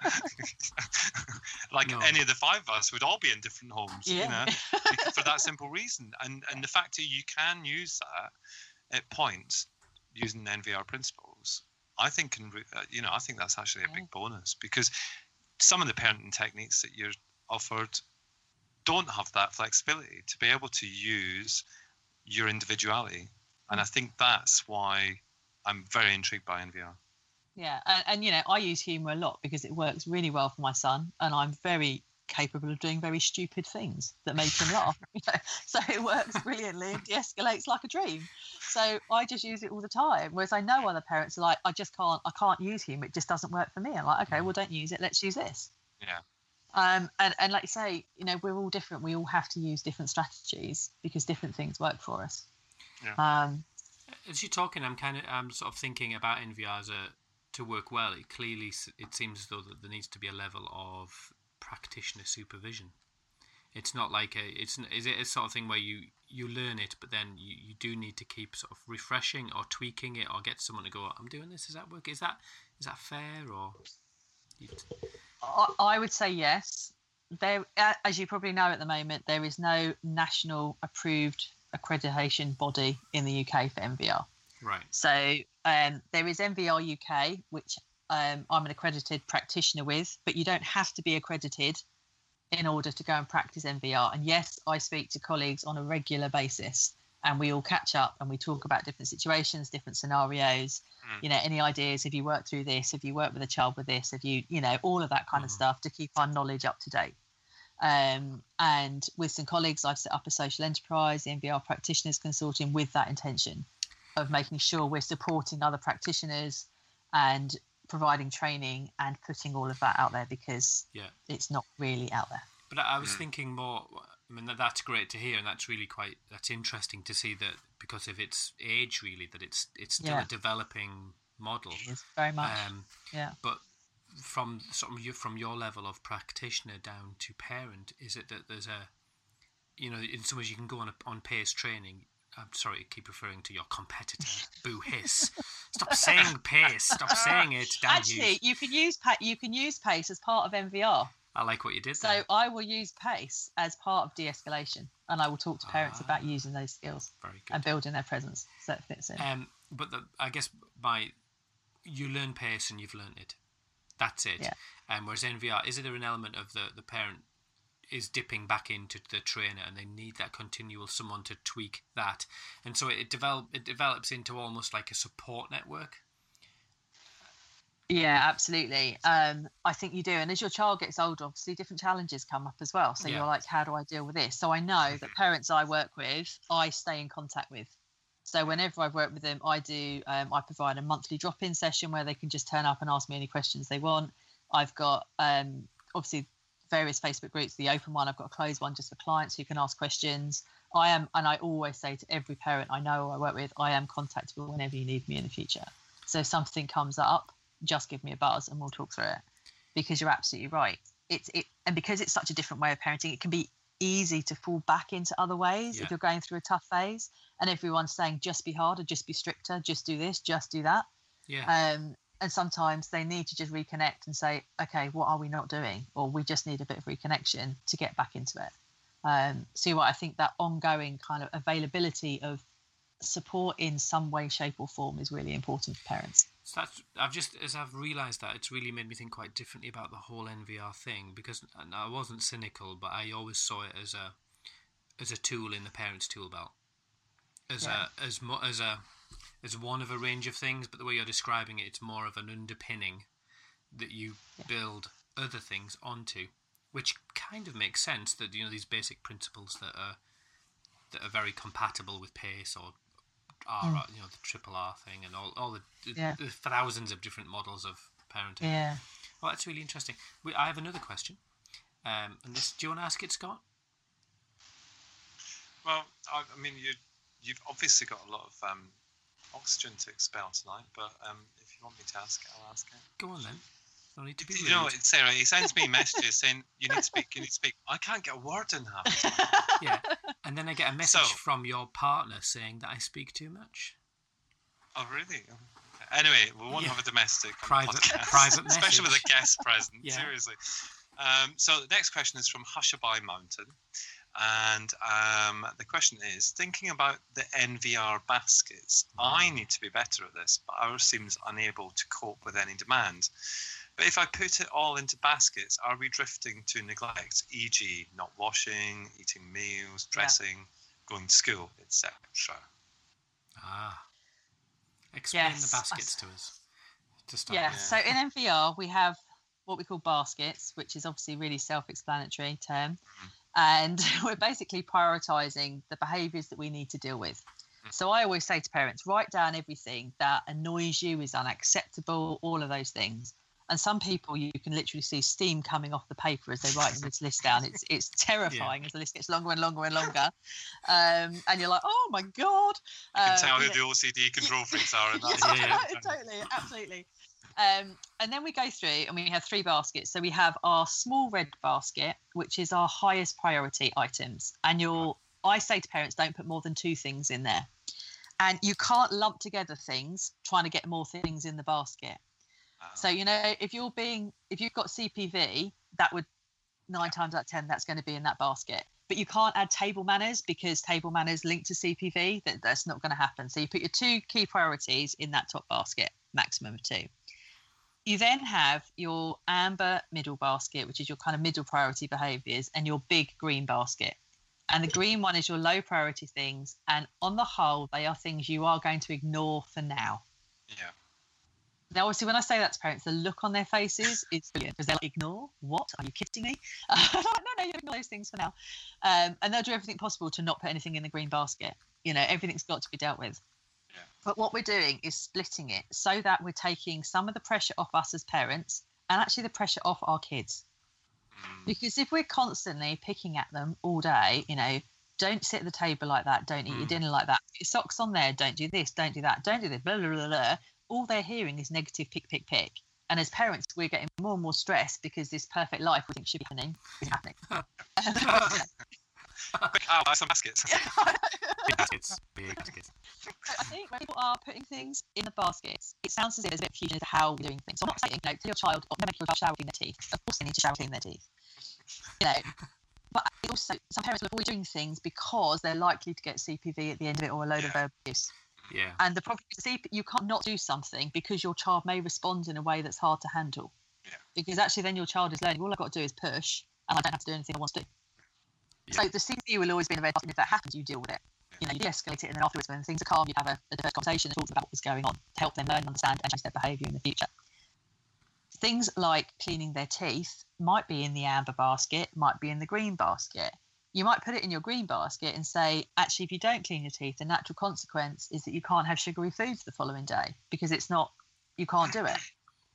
Like no. any of the five of us would all be in different homes, yeah. you know, for that simple reason. And and the fact that you can use that at points using N V R principles, I think can uh, you know I think that's actually a big bonus, because some of the parenting techniques that you're offered don't have that flexibility to be able to use your individuality. And I think that's why I'm very intrigued by N V R. Yeah, and, and you know, I use humour a lot because it works really well for my son, and I'm very capable of doing very stupid things that make him laugh. You know? So it works brilliantly and de-escalates like a dream. So I just use it all the time. Whereas I know other parents are like, I just can't, I can't use humour. It just doesn't work for me. I'm like, okay, well, don't use it. Let's use this. Yeah. Um, and, and like you say, you know, we're all different. We all have to use different strategies because different things work for us. Yeah. Um, as you're talking, I'm kind of, I'm sort of thinking about N V R as a, to work well. It clearly, it seems as though that there needs to be a level of practitioner supervision. It's not like a, it's, is it a sort of thing where you, you learn it, but then you, you do need to keep sort of refreshing or tweaking it, or get someone to go, I'm doing this, is that work? Is that, is that fair? Or you I would say yes. There, as you probably know at the moment, there is no national approved accreditation body in the U K for N V R. Right. So um, there is N V R U K, which um, I'm an accredited practitioner with, but you don't have to be accredited in order to go and practice N V R. And yes, I speak to colleagues on a regular basis, and we all catch up and we talk about different situations, different scenarios. Mm. You know, any ideas? Have you worked through this? Have you worked with a child with this? Have you, you know, all of that kind mm. of stuff to keep our knowledge up to date. Um, and with some colleagues, I've set up a social enterprise, the N V R Practitioners Consortium, with that intention of making sure we're supporting other practitioners and providing training and putting all of that out there, because yeah. it's not really out there. But I was thinking more, I mean, that's great to hear, and that's really quite, that's interesting to see that because of its age, really, that it's it's still yeah. a developing model. It is, very much, um, yeah. But from sort of you, from your level of practitioner down to parent, is it that there's a, you know, in some ways you can go on a, on pace training. I'm sorry to keep referring to your competitor. Boo hiss. Stop saying pace. Stop saying it. Dan Actually, Hughes. you can use pa- you can use pace as part of N V R. I like what you did so there. I will use pace as part of de-escalation, and I will talk to parents ah, about using those skills very good. And building their presence so it fits in. Um, but the, I guess by you learn pace and you've learned it. That's it. Yeah. Um, whereas N V R, is there an element of the, the parent is dipping back into the trainer and they need that continual someone to tweak that, and so it develop it develops into almost like a support network? Yeah, absolutely. Um, I think you do. And as your child gets older, obviously different challenges come up as well. So Yeah. you're like, how do I deal with this? So I know that parents I work with, I stay in contact with. So whenever I've worked with them, I do, um, I provide a monthly drop-in session where they can just turn up and ask me any questions they want. I've got, um, obviously, various Facebook groups, the open one, I've got a closed one just for clients who can ask questions. I am, and I always say to every parent I know or I work with, I am contactable whenever you need me in the future. So if something comes up, just give me a buzz and we'll talk through it, because you're absolutely right. It's it, and because it's such a different way of parenting, it can be easy to fall back into other ways Yeah. if you're going through a tough phase and everyone's saying just be harder, just be stricter, just do this, just do that. Yeah. Um, and sometimes they need to just reconnect and say, okay, what are we not doing? Or we just need a bit of reconnection to get back into it. Um, so what I think that ongoing kind of availability of support in some way, shape or form is really important for parents. So that's, I've just, as I've realised that, it's really made me think quite differently about the whole N V R thing, because I wasn't cynical, but I always saw it as a as a tool in the parents' tool belt, as Yeah. a as mo- as a as one of a range of things. But the way you're describing it, it's more of an underpinning that you Yeah. build other things onto, which kind of makes sense. That, you know, these basic principles that are that are very compatible with PACE or R, Mm. you know, the triple R thing, and all, all the, Yeah. the thousands of different models of parenting. Yeah. Well, that's really interesting. We, I have another question. Um, and this, do you want to ask it, Scott? Well, I, I mean, you, you've obviously got a lot of um, oxygen to expel tonight, but um, if you want me to ask it, I'll ask it. Go on then. No need to be You rude. know, what, Sarah, he sends me messages saying, you need to speak, you need to speak. I can't get a word in half the time. Yeah. And then I get a message So- from your partner saying that I speak too much. Oh, really? Okay. Anyway, we won't Yeah. have a domestic on Private- the podcast, private especially with message. a guest present. Yeah. Seriously. Um, so the next question is from Hushabye Mountain, and um, the question is: thinking about the N V R baskets, I need to be better at this, but ours seems unable to cope with any demand. But if I put it all into baskets, are we drifting to neglect, for example, not washing, eating meals, dressing, going to school, et cetera? Ah. Explain Yes. the baskets to us. To start Yeah. with. So in N V R, we have what we call baskets, which is obviously a really self-explanatory term. And we're basically prioritizing the behaviors that we need to deal with. So I always say to parents, write down everything that annoys you, is unacceptable, all of those things. And some people, you can literally see steam coming off the paper as they write this list down. It's it's terrifying as the list gets longer and longer and longer. Um, and you're like, oh my God. You can Uh, tell who yeah. the O C D control freaks are. And that's Yeah, Yeah, totally, absolutely. Um, and then we go through and we have three baskets. So we have our small red basket, which is our highest priority items. And you'll, I say to parents, don't put more than two things in there. And you can't lump together things trying to get more things in the basket. So, you know, if you're being, if you've got C P V, that would nine times out of ten, that's going to be in that basket. But you can't add table manners because table manners linked to C P V. That, that's not going to happen. So you put your two key priorities in that top basket, maximum of two. You then have your amber middle basket, which is your kind of middle priority behaviours, and your big green basket. And the green one is your low priority things. And on the whole, they are things you are going to ignore for now. Yeah. Now, obviously, when I say that to parents, the look on their faces is brilliant because they're like, ignore? What? Are you kidding me? Uh, no, no, you ignore those things for now. Um, and they'll do everything possible to not put anything in the green basket. You know, everything's got to be dealt with. Yeah. But what we're doing is splitting it so that we're taking some of the pressure off us as parents and actually the pressure off our kids. Mm. Because if we're constantly picking at them all day, you know, don't sit at the table like that, don't eat your Mm. dinner like that, put your socks on there, don't do this, don't do that, don't do this, blah, blah, blah, blah. All they're hearing is negative pick, pick, pick. And as parents, we're getting more and more stressed because this perfect life we think should be happening isn't happening. Quick, I'll buy some baskets. Big baskets. Big baskets. So I think when people are putting things in the baskets, it sounds as if there's a bit of confusion as to how we're doing things. So I'm not saying, you know, tell your child, oh, never make your child shower clean their teeth. Of course they need to shower clean their teeth. You know, but it also, some parents will avoid doing things because they're likely to get C P V at the end of it or a load of Yeah. verbal abuse. Yeah. And the problem is, see, you can't not do something because your child may respond in a way that's hard to handle. Yeah. Because actually then your child is learning, all I've got to do is push and I don't have to do anything I want to do. Yeah. So the C P U will always be in a red button. If that happens, you deal with it. You know, you de-escalate it, and then afterwards, when things are calm, you have a, a diverse conversation and talk about what's going on to help them learn, understand, and change their behaviour in the future. things like cleaning their teeth might be in the amber basket, might be in the green basket. You might put it in your green basket and say, actually, if you don't clean your teeth, the natural consequence is that you can't have sugary foods the following day because it's not, you can't do it.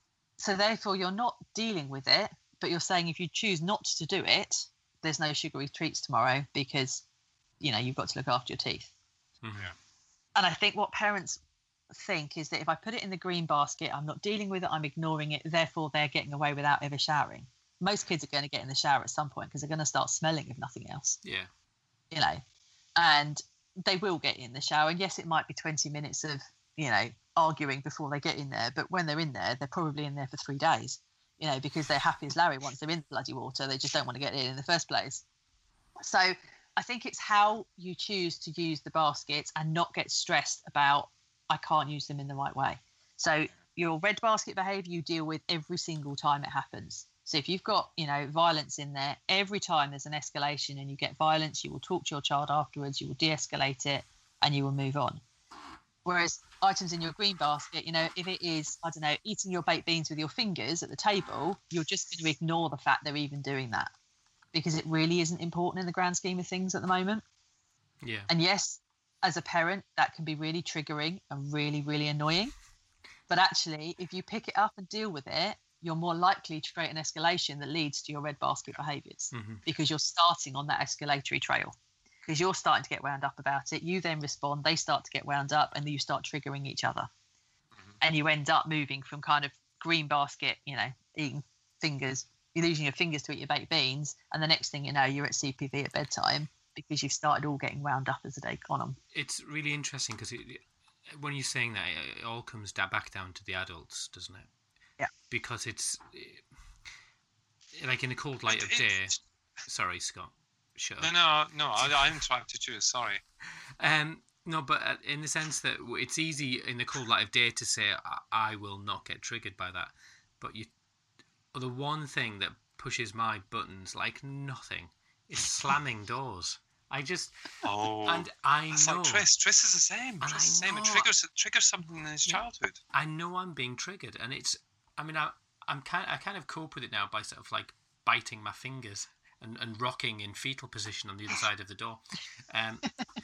So therefore, you're not dealing with it, but you're saying if you choose not to do it, there's no sugary treats tomorrow because, you know, you've got to look after your teeth. Mm-hmm. Yeah. And I think what parents think is that if I put it in the green basket, I'm not dealing with it, I'm ignoring it, therefore they're getting away without ever showering. Most kids are going to get in the shower at some point because they're going to start smelling if nothing else. Yeah. You know, and they will get in the shower. And yes, it might be twenty minutes of, you know, arguing before they get in there. But when they're in there, they're probably in there for three days, you know, because they're happy as Larry once they're in the bloody water. They just don't want to get in in the first place. So I think it's how you choose to use the baskets and not get stressed about, I can't use them in the right way. So your red basket behaviour you deal with every single time it happens. So if you've got, you know, violence in there, every time there's an escalation and you get violence, you will talk to your child afterwards, you will de-escalate it, and you will move on. Whereas items in your green basket, you know, if it is, I don't know, eating your baked beans with your fingers at the table, you're just going to ignore the fact they're even doing that because it really isn't important in the grand scheme of things at the moment. Yeah. And yes, as a parent, that can be really triggering and really, really annoying. But actually, if you pick it up and deal with it, you're more likely to create an escalation that leads to your red basket behaviours Mm-hmm. because you're starting on that escalatory trail. Because you're starting to get wound up about it. You then respond, they start to get wound up, and then you start triggering each other. Mm-hmm. And you end up moving from kind of green basket, you know, eating fingers, you're using your fingers to eat your baked beans, and the next thing you know, you're at C P V at bedtime because you've started all getting wound up as the day gone on. It's really interesting because it, when you're saying that, it all comes back down to the adults, doesn't it? Yeah. Because it's like in the cold light of day. Sorry, Scott. Shut up. No, no, no. I, I interrupted you. Sorry. Um, no, but in the sense that it's easy in the cold light of day to say I, I will not get triggered by that, but you, the one thing that pushes my buttons like nothing is slamming doors. I just oh, and I that's know like Tris. Tris is the same. Tris is the same. It triggers it triggers something in his yeah, childhood. I know I'm being triggered, and it's. I mean, I, I'm kind. I kind of cope with it now by sort of like biting my fingers. And, and rocking in fetal position on the other side of the door. Um,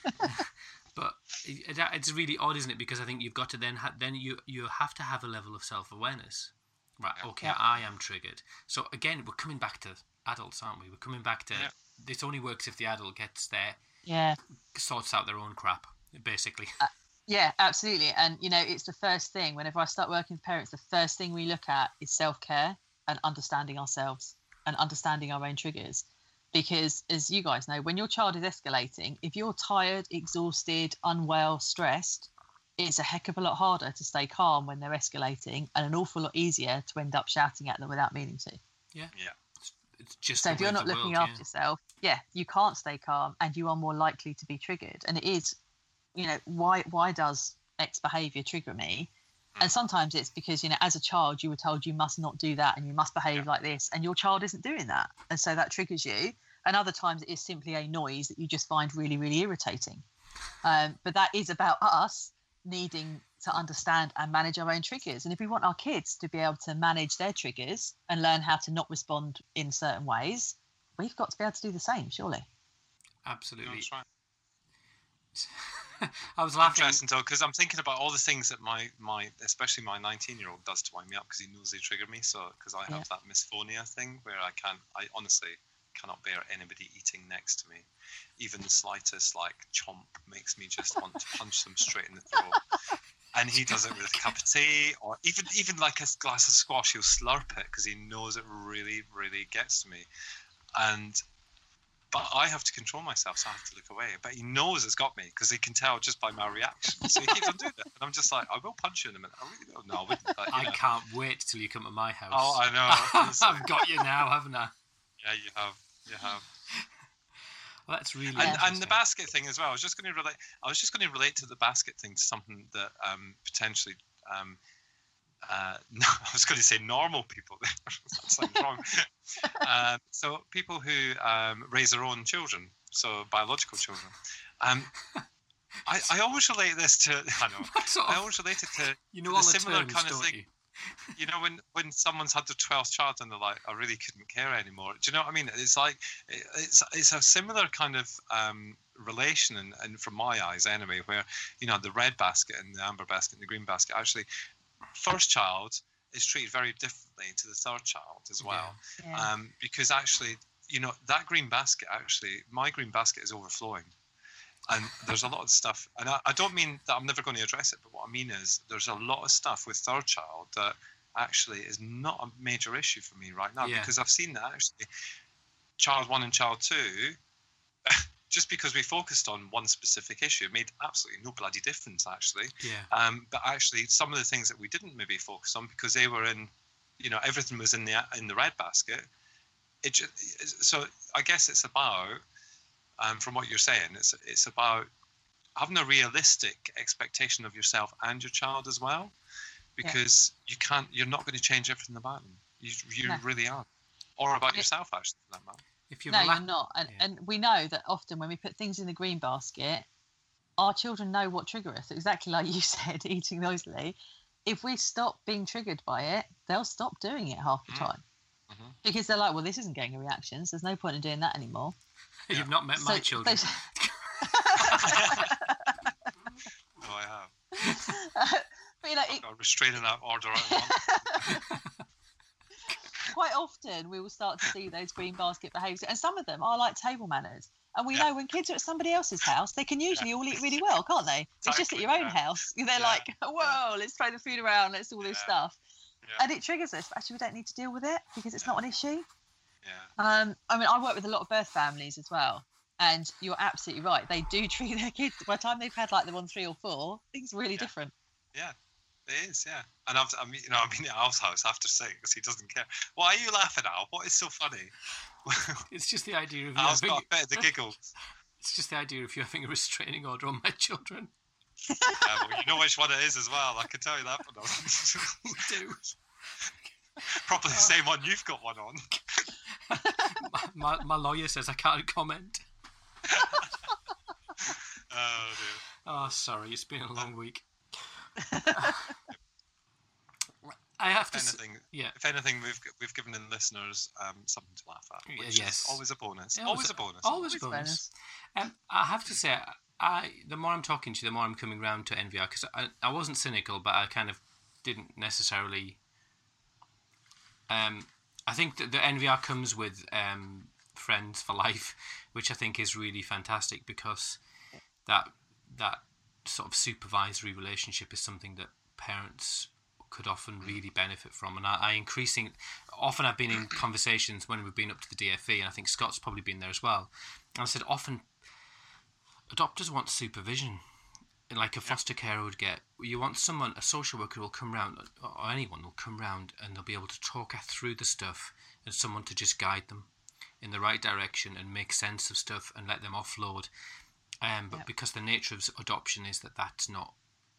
but it, it's really odd, isn't it? Because I think you've got to then ha- then you you have to have a level of self-awareness. Right, okay, yeah. I am triggered. So again, we're coming back to adults, aren't we? We're coming back to, yeah. This only works if the adult gets there, yeah, sorts out their own crap, basically. Uh, yeah, absolutely. And, you know, it's the first thing, whenever I start working with parents, the first thing we look at is self-care and understanding ourselves. And understanding our own triggers, because as you guys know, when your child is escalating, if you're tired, exhausted, unwell, stressed, it's a heck of a lot harder to stay calm when they're escalating, and an awful lot easier to end up shouting at them without meaning to. Yeah, yeah. It's, it's just so if you're not looking world, after yeah. yourself, yeah, you can't stay calm, and you are more likely to be triggered. And it is, you know, why why does X behaviour trigger me? And sometimes it's because, you know, as a child, you were told you must not do that and you must behave yeah. like this, and your child isn't doing that. And so that triggers you. And other times it is simply a noise that you just find really, really irritating. Um, but that is about us needing to understand and manage our own triggers. And if we want our kids to be able to manage their triggers and learn how to not respond in certain ways, we've got to be able to do the same, surely. Absolutely. That's right. I was laughing. Interesting, though, because I'm thinking about all the things that my, my especially my nineteen-year-old does to wind me up because he knows they trigger me. So, because I have yeah. that misphonia thing where I can't, I honestly cannot bear anybody eating next to me. Even the slightest, like, chomp makes me just want to punch them straight in the throat. And he does it with a cup of tea, or even even like a glass of squash, he'll slurp it because he knows it really, really gets to me. And But I have to control myself, so I have to look away. But he knows it's got me because he can tell just by my reaction. So he keeps on doing it. And I'm just like, I will punch you in a minute. I really will. No, I wouldn't. But, I know. can't wait till you come to my house. Oh, I know. I've got you now, haven't I? Yeah, you have. You have. Well, that's really and, and the basket thing as well. I was just going to relate. I was just going to relate to the basket thing to something that um, potentially. Um, Uh, no, I was going to say normal people. That sounds wrong. uh, so people who um, raise their own children, so biological children. Um, I, I always relate this to. I know. Sort of, I always relate it to. You know the all the similar terms, kind of don't thing. you? you know, when when someone's had their twelfth child and they're like, I really couldn't care anymore. Do you know what I mean? It's like it, it's it's a similar kind of um, relation, and, and from my eyes anyway, where you know the red basket and the amber basket and the green basket, actually, first child is treated very differently to the third child as well, yeah. Yeah. Um, because actually, you know, that green basket, actually, my green basket is overflowing. And there's a lot of stuff, and I, I don't mean that I'm never going to address it, but what I mean is there's a lot of stuff with third child that actually is not a major issue for me right now, Yeah. because I've seen that actually child one and child two, just because we focused on one specific issue, it made absolutely no bloody difference actually. Yeah. Um, but actually some of the things that we didn't maybe focus on because they were in, you know, everything was in the in the red basket. It just, so I guess it's about. Um, from what you're saying, it's it's about having a realistic expectation of yourself and your child as well, because yeah. you can't, you're not going to change everything about them. You you no. really aren't, or about it, yourself actually, for that matter. If you're no, la- you're not, and yeah. and we know that often when we put things in the green basket, our children know what trigger us. Exactly like you said, eating noisily. If we stop being triggered by it, they'll stop doing it half the mm-hmm. time, mm-hmm. because they're like, well, this isn't getting a reaction, so there's no point in doing that anymore. You've yeah. not met my so, children. They... No, I have. Uh, but, you know, it... I've got a restraining order. Quite often, we will start to see those green basket behaviours, and some of them are like table manners. And we yeah. know when kids are at somebody else's house, they can usually yeah. all eat really well, can't they? Exactly, it's just at your own yeah. house. They're yeah. like, whoa, let's throw the food around, let's do all this yeah. stuff. Yeah. And it triggers us. But actually, we don't need to deal with it because it's yeah. not an issue. Yeah. Um, I mean, I work with a lot of birth families as well, and you're absolutely right. They do treat their kids. By the time they've had like the one, three, or four, things are really yeah. different. Yeah, it is. Yeah, and I've, I mean, you know, I'm in Al's house after six. He doesn't care. Why are you laughing, Al? What is so funny? It's just the idea of you Al's having... got a bit of the giggles. It's just the idea of you having a restraining order on my children. Yeah, well, you know which one it is as well. I can tell you that one. We do. Probably the same one you've got one on. my, my lawyer says I can't comment. Oh dear. Oh, sorry, it's been a long week. I have to. If anything, s- yeah. If anything, we've we've given the listeners um, something to laugh at. Which yes. Is always a bonus. Yeah, always a bonus. Always a bonus. bonus. Um, I have to say, I the more I'm talking to you, the more I'm coming round to N V R, because I, I wasn't cynical, but I kind of didn't necessarily. Um, I think that the N V R comes with um, friends for life, which I think is really fantastic, because that that sort of supervisory relationship is something that parents could often really benefit from. And I, I increasing often I've been in conversations when we've been up to the D F E, and I think Scott's probably been there as well. And I said often adopters want supervision, like a foster carer would get. You want someone, a social worker will come round, or anyone will come round, and they'll be able to talk through the stuff, and someone to just guide them in the right direction and make sense of stuff and let them offload. Um, but yep. because the nature of adoption is that that's not,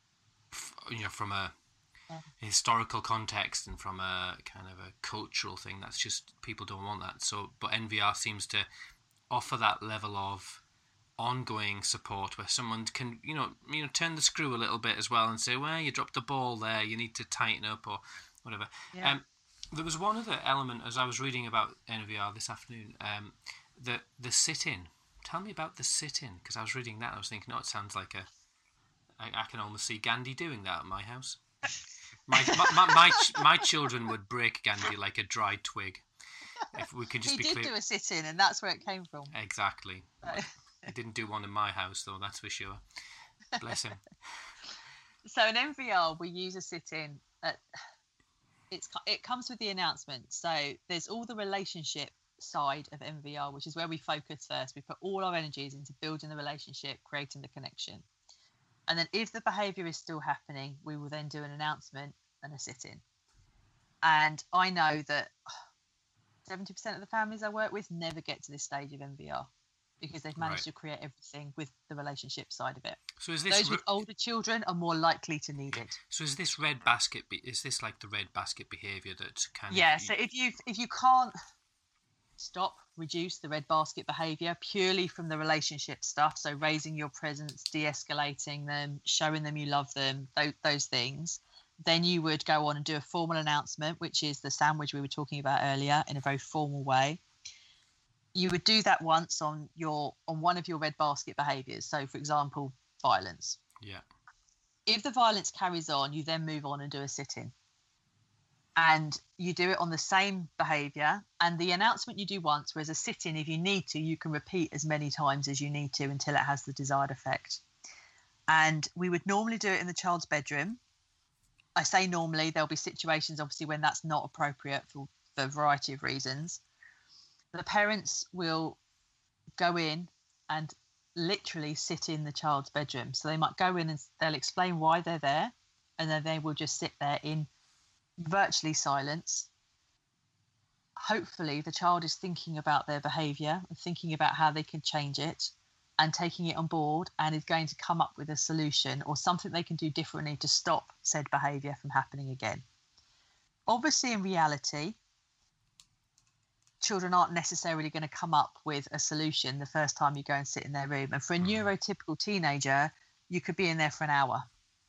you know, from a yeah. historical context and from a kind of a cultural thing, that's just, people don't want that. So, but N V R seems to offer that level of ongoing support where someone can, you know, you know, turn the screw a little bit as well and say, well, you dropped the ball there, you need to tighten up or whatever. Yeah. Um, there was one other element as I was reading about N V R this afternoon, um, the the sit-in. Tell me about the sit-in, because I was reading that and I was thinking, oh, it sounds like a, I, I can almost see Gandhi doing that at my house. My my, my, my, my children would break Gandhi like a dried twig. If we could just he be did clear. do a sit-in, and that's where it came from. Exactly. He didn't do one in my house, though, that's for sure. Bless him. So in N V R, we use a sit-in. At, it's it comes with the announcement. So there's all the relationship side of N V R, which is where we focus first. We put all our energies into building the relationship, creating the connection. And then if the behaviour is still happening, we will then do an announcement and a sit-in. And I know that seventy percent of the families I work with never get to this stage of N V R because they've managed right. to create everything with the relationship side of it. So is this those with re- older children are more likely to need it. So is this red basket? Be- is this like the red basket behaviour that kind yeah, of? Yeah. So if you if you can't stop, reduce the red basket behaviour purely from the relationship stuff, so raising your presence, de-escalating them, showing them you love them, those, those things, then you would go on and do a formal announcement, which is the sandwich we were talking about earlier, in a very formal way. You would do that once on your on one of your red basket behaviours. So, for example, violence. Yeah. If the violence carries on, you then move on and do a sit-in. And you do it on the same behaviour. And the announcement you do once, whereas a sit-in, if you need to, you can repeat as many times as you need to until it has the desired effect. And we would normally do it in the child's bedroom. I say normally, there'll be situations, obviously, when that's not appropriate for, for a variety of reasons. The parents will go in and literally sit in the child's bedroom. So they might go in and they'll explain why they're there, and then they will just sit there in virtually silence. Hopefully the child is thinking about their behaviour, thinking about how they can change it, and taking it on board, and is going to come up with a solution or something they can do differently to stop said behaviour from happening again. Obviously, in reality, children aren't necessarily going to come up with a solution the first time you go and sit in their room. And for a neurotypical teenager, you could be in there for an hour.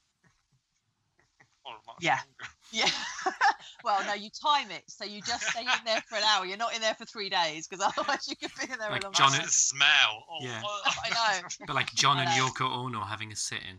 Or much Yeah. longer. Yeah. Well, no, you time it. So you just stay in there for an hour. You're not in there for three days, because otherwise you could be in there Like a long John time. That's the smell. Oh, Yeah. oh. I know. But like John and I know. Yoko Ono having a sit-in.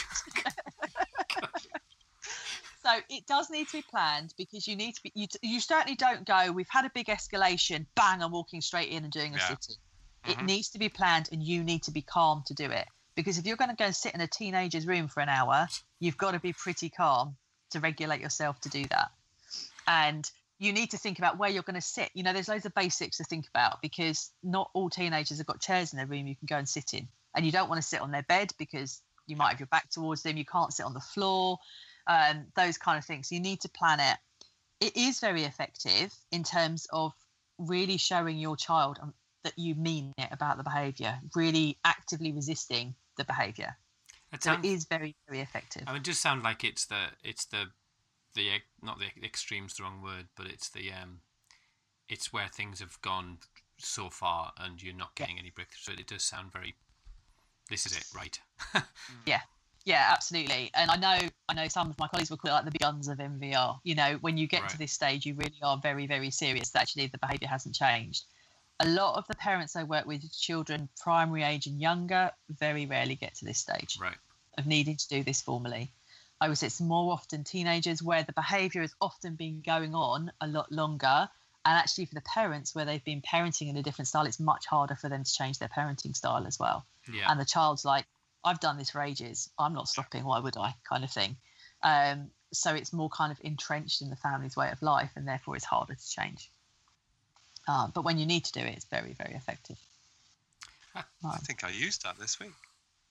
So it does need to be planned, because you need to be, you, you certainly don't go, we've had a big escalation, bang, I'm walking straight in and doing a Yeah. sit-in. It Mhm. needs to be planned, and you need to be calm to do it. Because if you're going to go and sit in a teenager's room for an hour, you've got to be pretty calm to regulate yourself to do that. And you need to think about where you're going to sit. You know, there's loads of basics to think about, because not all teenagers have got chairs in their room you can go and sit in. And you don't want to sit on their bed, because you might have your back towards them. You can't sit on the floor, um, those kind of things. You need to plan it. It is very effective in terms of really showing your child um, that you mean it about the behaviour, really actively resisting the behaviour. It So sounds, it is very, very effective. I mean, it does sound like it's the it's the the ex- not the extreme's the wrong word, but it's the um, it's where things have gone so far and you're not getting any breakthrough. So it does sound very. This is it, right? Yeah, yeah, absolutely. And I know, I know some of my colleagues will call it like the big guns of M V R. You know, when you get Right. to this stage, you really are very, very serious that actually the behaviour hasn't changed. A lot of the parents I work with, children primary age and younger, very rarely get to this stage Right. of needing to do this formally. I would say it's more often teenagers where the behaviour has often been going on a lot longer. And actually for the parents where they've been parenting in a different style, it's much harder for them to change their parenting style as well. Yeah. And the child's like, I've done this for ages. I'm not stopping. Why would I? Kind of thing. Um, so it's more kind of entrenched in the family's way of life, and therefore it's harder to change. Uh, but when you need to do it, it's very, very effective. Ah, I think I used that this week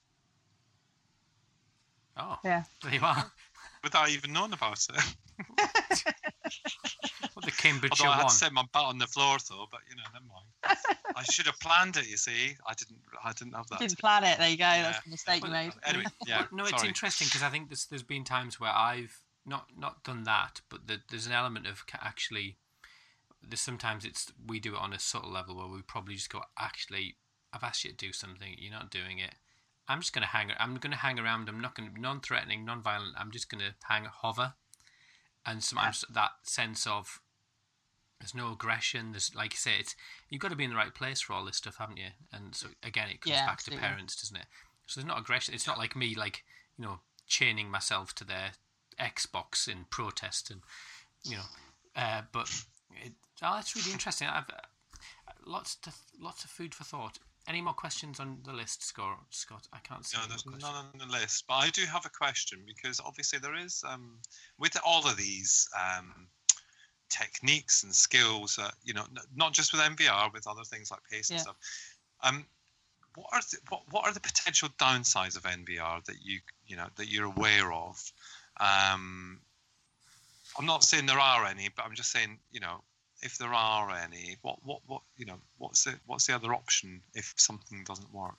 Oh, Yeah. there you are. without even knowing about it. Well, the Cambridgeshire Although I had one. to set my butt on the floor though, but you know, never mind. I should have planned it. You see, I didn't. I didn't have that. Didn't plan it. There you go. Yeah. That's the mistake you Well, made. Anyway, yeah. Well, no, it's sorry. interesting because I think there's there's been times where I've not not done that, but the, there's an element of ca- actually. There's sometimes it's we do it on a subtle level where we probably just go, actually, I've asked you to do something, you're not doing it. I'm just going to hang. I'm going to hang around. I'm not going to be non-threatening, non-violent. I'm just going to hang, hover, and sometimes that sense of there's no aggression. There's, like you say, it's you've got to be in the right place for all this stuff, haven't you? And so again, it comes Yeah, back absolutely. to parents, doesn't it? So there's not aggression. It's not like me, like you know, chaining myself to their Xbox in protest, and you know, uh, but it, oh, that's really interesting. I've uh, lots to lots of food for thought. Any more questions on the list, Scott? Scott, I can't see. No, any there's more none questions. on the list, but I do have a question because obviously there is um, with all of these um, techniques and skills, uh, you know, n- not just with M V R, with other things like pace and Yeah. stuff. Um, what are the, what what are the potential downsides of N V R that you you know that you're aware of? Um, I'm not saying there are any, but I'm just saying, you know, if there are any, what what what you know, what's the what's the other option if something doesn't work?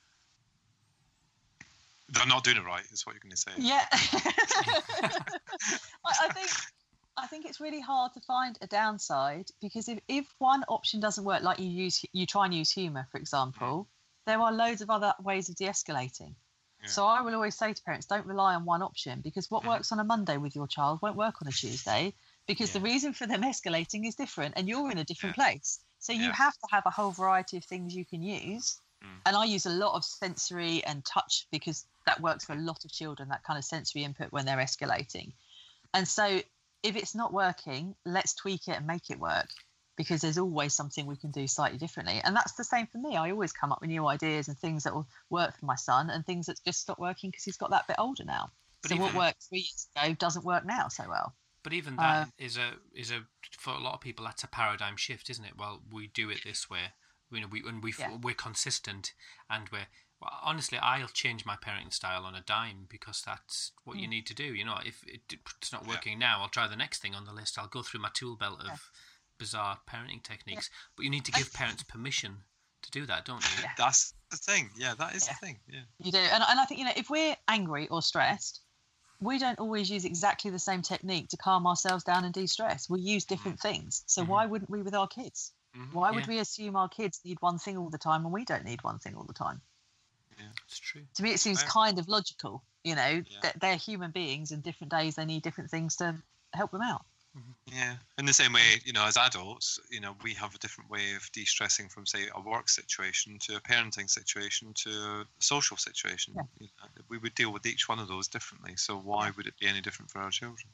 They're not doing it right, is what you're going to say. Yeah. I, I think I think it's really hard to find a downside, because if, if one option doesn't work, like you use you try and use humour, for example, there are loads of other ways of de-escalating. Yeah. So I will always say to parents, don't rely on one option, because what Mhm. works on a Monday with your child won't work on a Tuesday, because the Yeah. reason for them escalating is different and you're in a different Yeah. place. So you Yeah. have to have a whole variety of things you can use. Mm. And I use a lot of sensory and touch, because that works for a lot of children, that kind of sensory input when they're escalating. And so if it's not working, let's tweak it and make it work, because there's always something we can do slightly differently. And that's the same for me. I always come up with new ideas and things that will work for my son, and things that just stop working because he's got that bit older now. But so what even- worked three years ago doesn't work now so well. But even that Uh, is a is a for a lot of people, that's a paradigm shift, isn't it? Well, we do it this way. You know, we and we Yeah. we're consistent, and we're well, honestly, I'll change my parenting style on a dime, because that's what you Mm. need to do. You know, if it, it's not Yeah. working now, I'll try the next thing on the list. I'll go through my tool belt of Yeah. bizarre parenting techniques. But you need to give parents permission to do that, don't you? Yeah. That's the thing. Yeah, that is Yeah. the thing. Yeah. You do. And, and I think, you know, if we're angry or stressed, we don't always use exactly the same technique to calm ourselves down and de-stress. We use different things. So Mhm. why wouldn't we with our kids? Mhm. Why would Yeah. we assume our kids need one thing all the time when we don't need one thing all the time? It's true. To me, it seems Yeah. kind of logical. You know, Yeah. that they're human beings, and different days they need different things to help them out. Yeah. In the same way, you know, as adults, you know, we have a different way of de-stressing from, say, a work situation to a parenting situation to a social situation. Yeah. You know, we would deal with each one of those differently. So why Yeah. would it be any different for our children?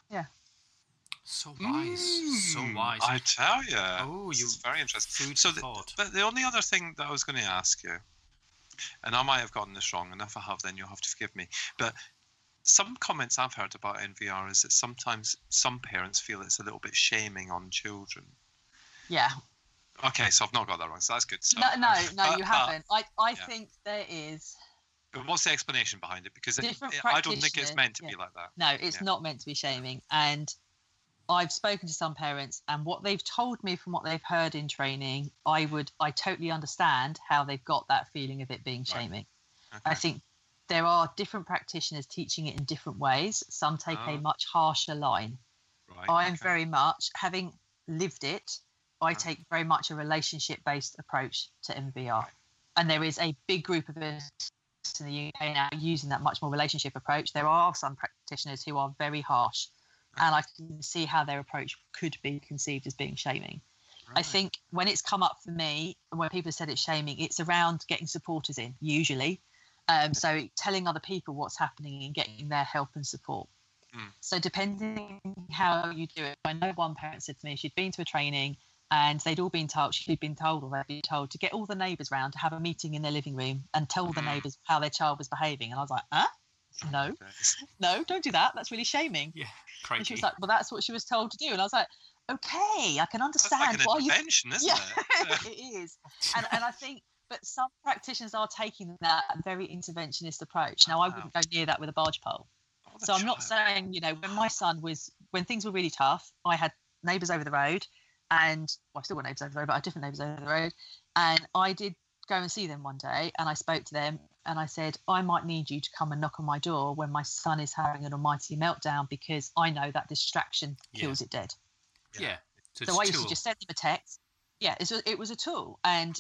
So wise, so Mm, wise. I tell you. Oh, this you- is very interesting. Food So, for the, thought. but the only other thing that I was going to ask you, and I might have gotten this wrong, and if I have, then you'll have to forgive me. But some comments I've heard about N V R is that sometimes some parents feel it's a little bit shaming on children. Yeah. Okay, so I've not got that wrong. So that's good. So, No, no, no, but- you but- haven't. I, I yeah. think there is. But what's the explanation behind it? Because it, Different it- I don't think it's practitioners, meant to yeah. be like that. No, it's Yeah. not meant to be shaming. And I've spoken to some parents, and what they've told me from what they've heard in training, I would, I totally understand how they've got that feeling of it being Right. shaming. Okay. I think there are different practitioners teaching it in different ways. Some take Oh. a much harsher line. Right, I'm okay. very much, having lived it, I Right. take very much a relationship-based approach to M V R. Right. And there is a big group of us in the U K now using that much more relationship approach. There are some practitioners who are very harsh, and I can see how their approach could be conceived as being shaming. I Right. think when it's come up for me, when people have said it's shaming, it's around getting supporters in, usually. Um, so telling other people what's happening and getting their help and support. Mm. So depending how you do it, I know one parent said to me she'd been to a training and they'd all been told, she'd been told or they'd been told to get all the neighbours round to have a meeting in their living room and tell the Mm. neighbours how their child was behaving. And I was like, huh? No, Okay. no, don't do that. That's really shaming. Yeah, And she crikey. was like, well, that's what she was told to do. And I was like, okay, I can That's understand. like an What are you intervention, isn't yeah, it? it is. And, and I think, but some practitioners are taking that very interventionist approach. Now, I Wow. wouldn't go near that with a barge pole. Oh, the So I'm not child. saying, you know, when my son was, when things were really tough, I had neighbours over the road, and well, I've still got neighbours over the road, but I had different neighbours over the road. And I did go and see them one day, and I spoke to them, and I said, I might need you to come and knock on my door when my son is having an almighty meltdown, because I know that distraction Yeah. kills it dead. Yeah. So So it's I a used to tool. just send him a text. Yeah, it's a, it was a tool. And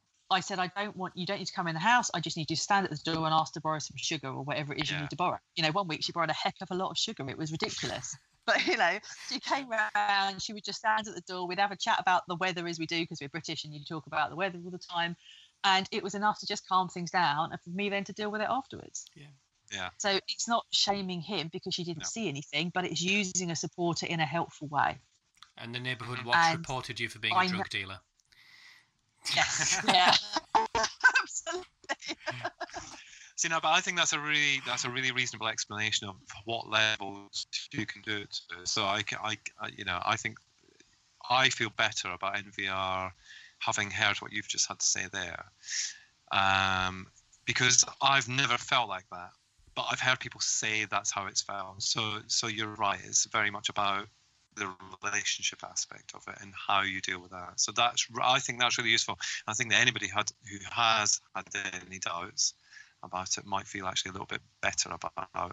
I said, I don't want, you don't need to come in the house. I just need you to stand at the door and ask to borrow some sugar or whatever it is Yeah. you need to borrow. You know, one week she borrowed a heck of a lot of sugar. It was ridiculous. But, you know, she came round, she would just stand at the door. We'd have a chat about the weather as we do, because we're British and you talk about the weather all the time. And it was enough to just calm things down and for me then to deal with it afterwards. Yeah. So it's not shaming him because she didn't No. see anything, but it's using a supporter in a helpful way. And the neighbourhood Mhm. watch And reported you for being I a kn- drug dealer. Yes. Yeah. Absolutely. See, no, but I think that's a really that's a really reasonable explanation of what levels you can do it to. So I, ca- I, I- you know, I think I feel better about N V R having heard what you've just had to say there, um, because I've never felt like that, but I've heard people say that's how it's felt. So, so you're right. It's very much about the relationship aspect of it and how you deal with that. So that's I think that's really useful. I think that anybody had who has had any doubts about it might feel actually a little bit better about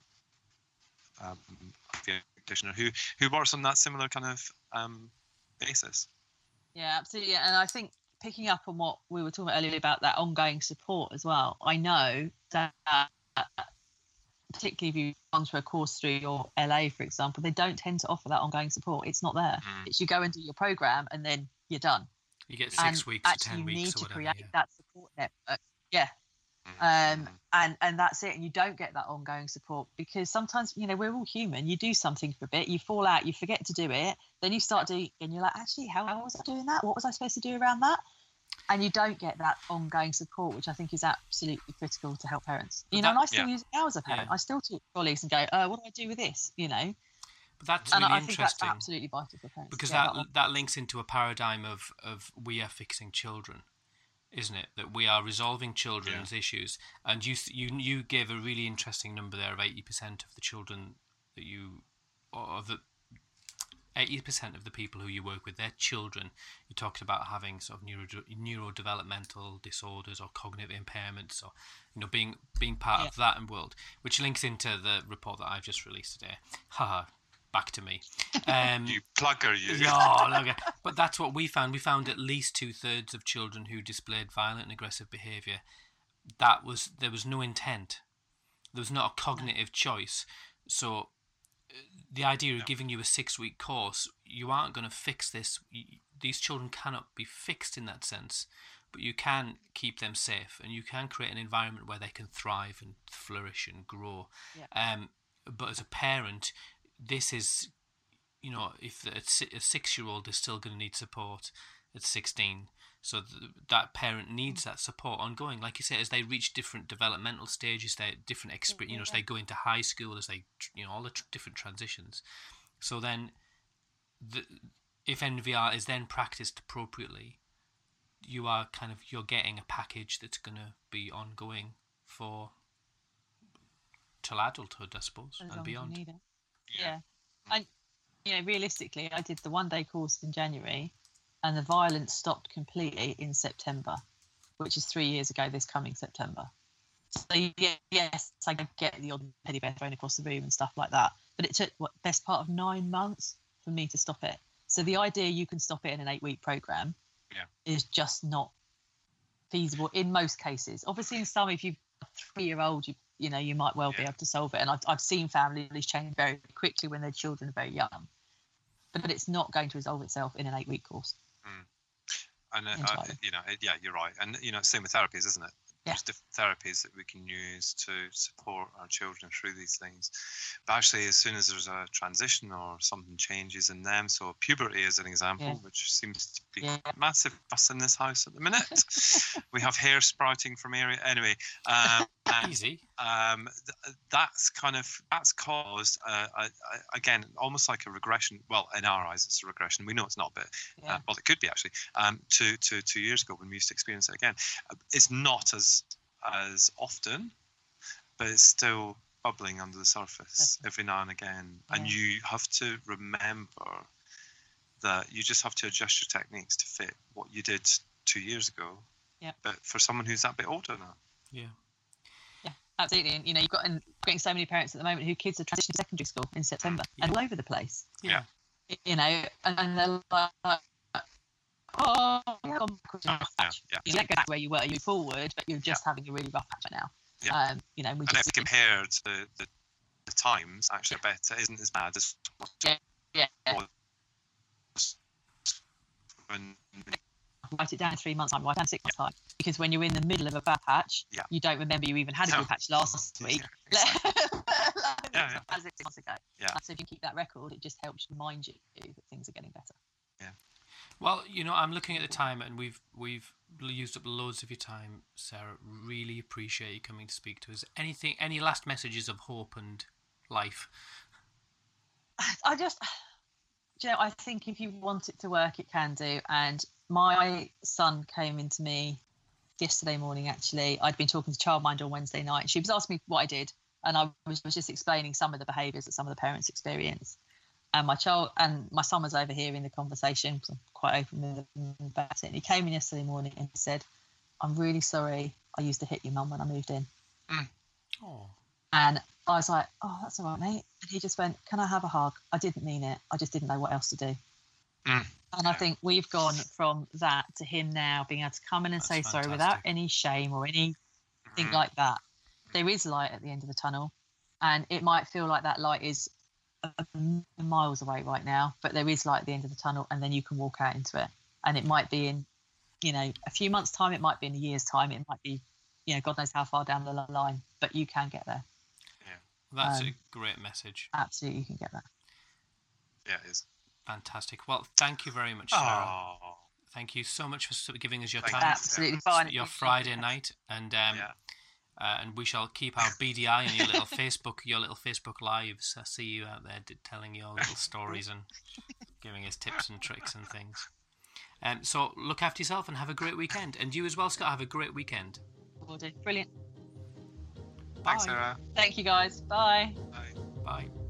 um, a practitioner who who works on that similar kind of um, basis. Yeah, absolutely. And I think picking up on what we were talking about earlier about that ongoing support as well, I know that particularly if you've gone through a course through your L A, for example, they don't tend to offer that ongoing support. It's not there. Mm. It's you go and do your program and then you're done. You get six and weeks to actually ten you weeks need or to whatever. create Yeah. that support network. Yeah. Um, and and that's it. And you don't get that ongoing support because sometimes, you know, we're all human. You do something for a bit, you fall out, you forget to do it, then you start doing, and you're like, actually, how, how was I doing that? What was I supposed to do around that? And you don't get that ongoing support, which I think is absolutely critical to help parents. You know, that, and I still yeah. use it now as a parent. Yeah. I still talk to colleagues and go, uh, what do I do with this? You know, But that's and really I, I think that's interesting absolutely vital for parents. because Yeah, that that- that links into a paradigm of of we are fixing children, isn't it? That we are resolving children's issues. And you you you gave a really interesting number there of eighty percent of the children that you or the eighty percent of the people who you work with, they're children. You talked about having sort of neuro neurodevelopmental disorders or cognitive impairments, or you know being being part Yeah. of that world, which links into the report that I've just released today. Haha, back to me. Um, You plugger, you. yeah, okay. But that's what we found. We found at least two thirds of children who displayed violent and aggressive behaviour. That was there was no intent. There was not a cognitive choice. So the idea of giving you a six-week course, you aren't going to fix this. These children cannot be fixed in that sense, but you can keep them safe, and you can create an environment where they can thrive and flourish and grow. Yeah. Um, but as a parent, this is, you know, if a si- a six-year-old is still going to need support at sixteen, so th- that parent needs that support ongoing. Like you say, as they reach different developmental stages, they different experience, you know, as they go into high school, as they, tr- you know, all the tr- different transitions. So then, the, if N V R is then practiced appropriately, you are kind of you're getting a package that's going to be ongoing for till adulthood, I suppose, as long and as you beyond. need it. Yeah. And, you know, realistically, I did the one-day course in January and the violence stopped completely in September, which is three years ago this coming September. So, yeah, yes, I get the odd teddy bear thrown across the room and stuff like that. But it took, what, best part of nine months for me to stop it. So the idea you can stop it in an eight-week programme Yeah. is just not feasible in most cases. Obviously, in some, if you've got a three-year-old, you you know, you might well be Yeah. able to solve it. And I've, I've seen families change very quickly when their children are very young. But it's not going to resolve itself in an eight-week course. And uh, uh, Entirely. you know, it- yeah, you're right. And you know, same with therapies, isn't it? Yeah. There's different therapies that we can use to support our children through these things. But actually, as soon as there's a transition or something changes in them, so puberty is an example, Yeah. which seems to be Yeah. massive fuss in this house at the minute. We have hair sprouting from area. Anyway, um, and, Easy. um, th- that's kind of that's caused uh, a, a, again almost like a regression. Well, in our eyes, it's a regression. We know it's not, but Yeah. uh, well, it could be actually. Um, to to two years ago when we used to experience it again, Uh, it's not as as often, but it's still bubbling under the surface Definitely. every now and again. And Yeah. you have to remember that you just have to adjust your techniques to fit what you did two years ago. Yeah. But for someone who's that bit older now. Yeah. Yeah, absolutely. And, you know, you've got and getting so many parents at the moment who kids are transitioning to secondary school in September Yeah. and all over the place. Yeah. You know, and, and they're like, oh, yeah, gone backwards. Yeah, yeah. You don't go back where you were, you move forward, but you're just having a really rough patch right now. Yeah. Um, you know, we And just if compared to the, the times, actually, I bet it isn't as bad as what Yeah, yeah, yeah. was when write it down in three months' time, write it down six months' time. Because when you're in the middle of a bad patch, Yeah. you don't remember you even had a No. good patch last week. Yeah, exactly. Yeah, yeah. As it six months ago. Yeah. And so if you keep that record, it just helps remind you that things are getting better. Well, you know, I'm looking at the time, and we've we've used up loads of your time, Sarah. Really appreciate you coming to speak to us. Anything, any last messages of hope and life? I just, do you know, I think if you want it to work, it can do. And my son came into me yesterday morning, actually. I'd been talking to Childminder on Wednesday night. She was asking me what I did. And I was, was just explaining some of the behaviours that some of the parents experience. And my child and my son was over here in the conversation because I'm quite open with him about it. And he came in yesterday morning and he said, I'm really sorry I used to hit your mum when I moved in. Oh, And I was like, oh, that's all right, mate. And he just went, can I have a hug? I didn't mean it. I just didn't know what else to do. Mm. And I think we've gone from that to him now being able to come in and That's say sorry fantastic. without any shame or anything Mm. like that. There is light at the end of the tunnel, and it might feel like that light is a million miles away right now, but there is light at the end of the tunnel, and then you can walk out into it. And it might be in, you know, a few months' time, it might be in a year's time, it might be, you know, God knows how far down the line, but you can get there. That's Um, a great message. Absolutely, you can get there. Yeah, it is. Fantastic. Well, thank you very much, Sarah. Oh, Thank you so much for s- giving us your Thank time. you. Absolutely Yeah. fine. Your Friday night, and um, yeah. uh, and we shall keep our beady eye on your little Facebook, your little Facebook lives. I see you out there d- telling your little stories and giving us tips and tricks and things. Um, so look after yourself and have a great weekend. And you as well, Scott. Have a great weekend. Will do. Brilliant. Bye. Thanks, Sarah. Thank you, guys. Bye. Bye. Bye.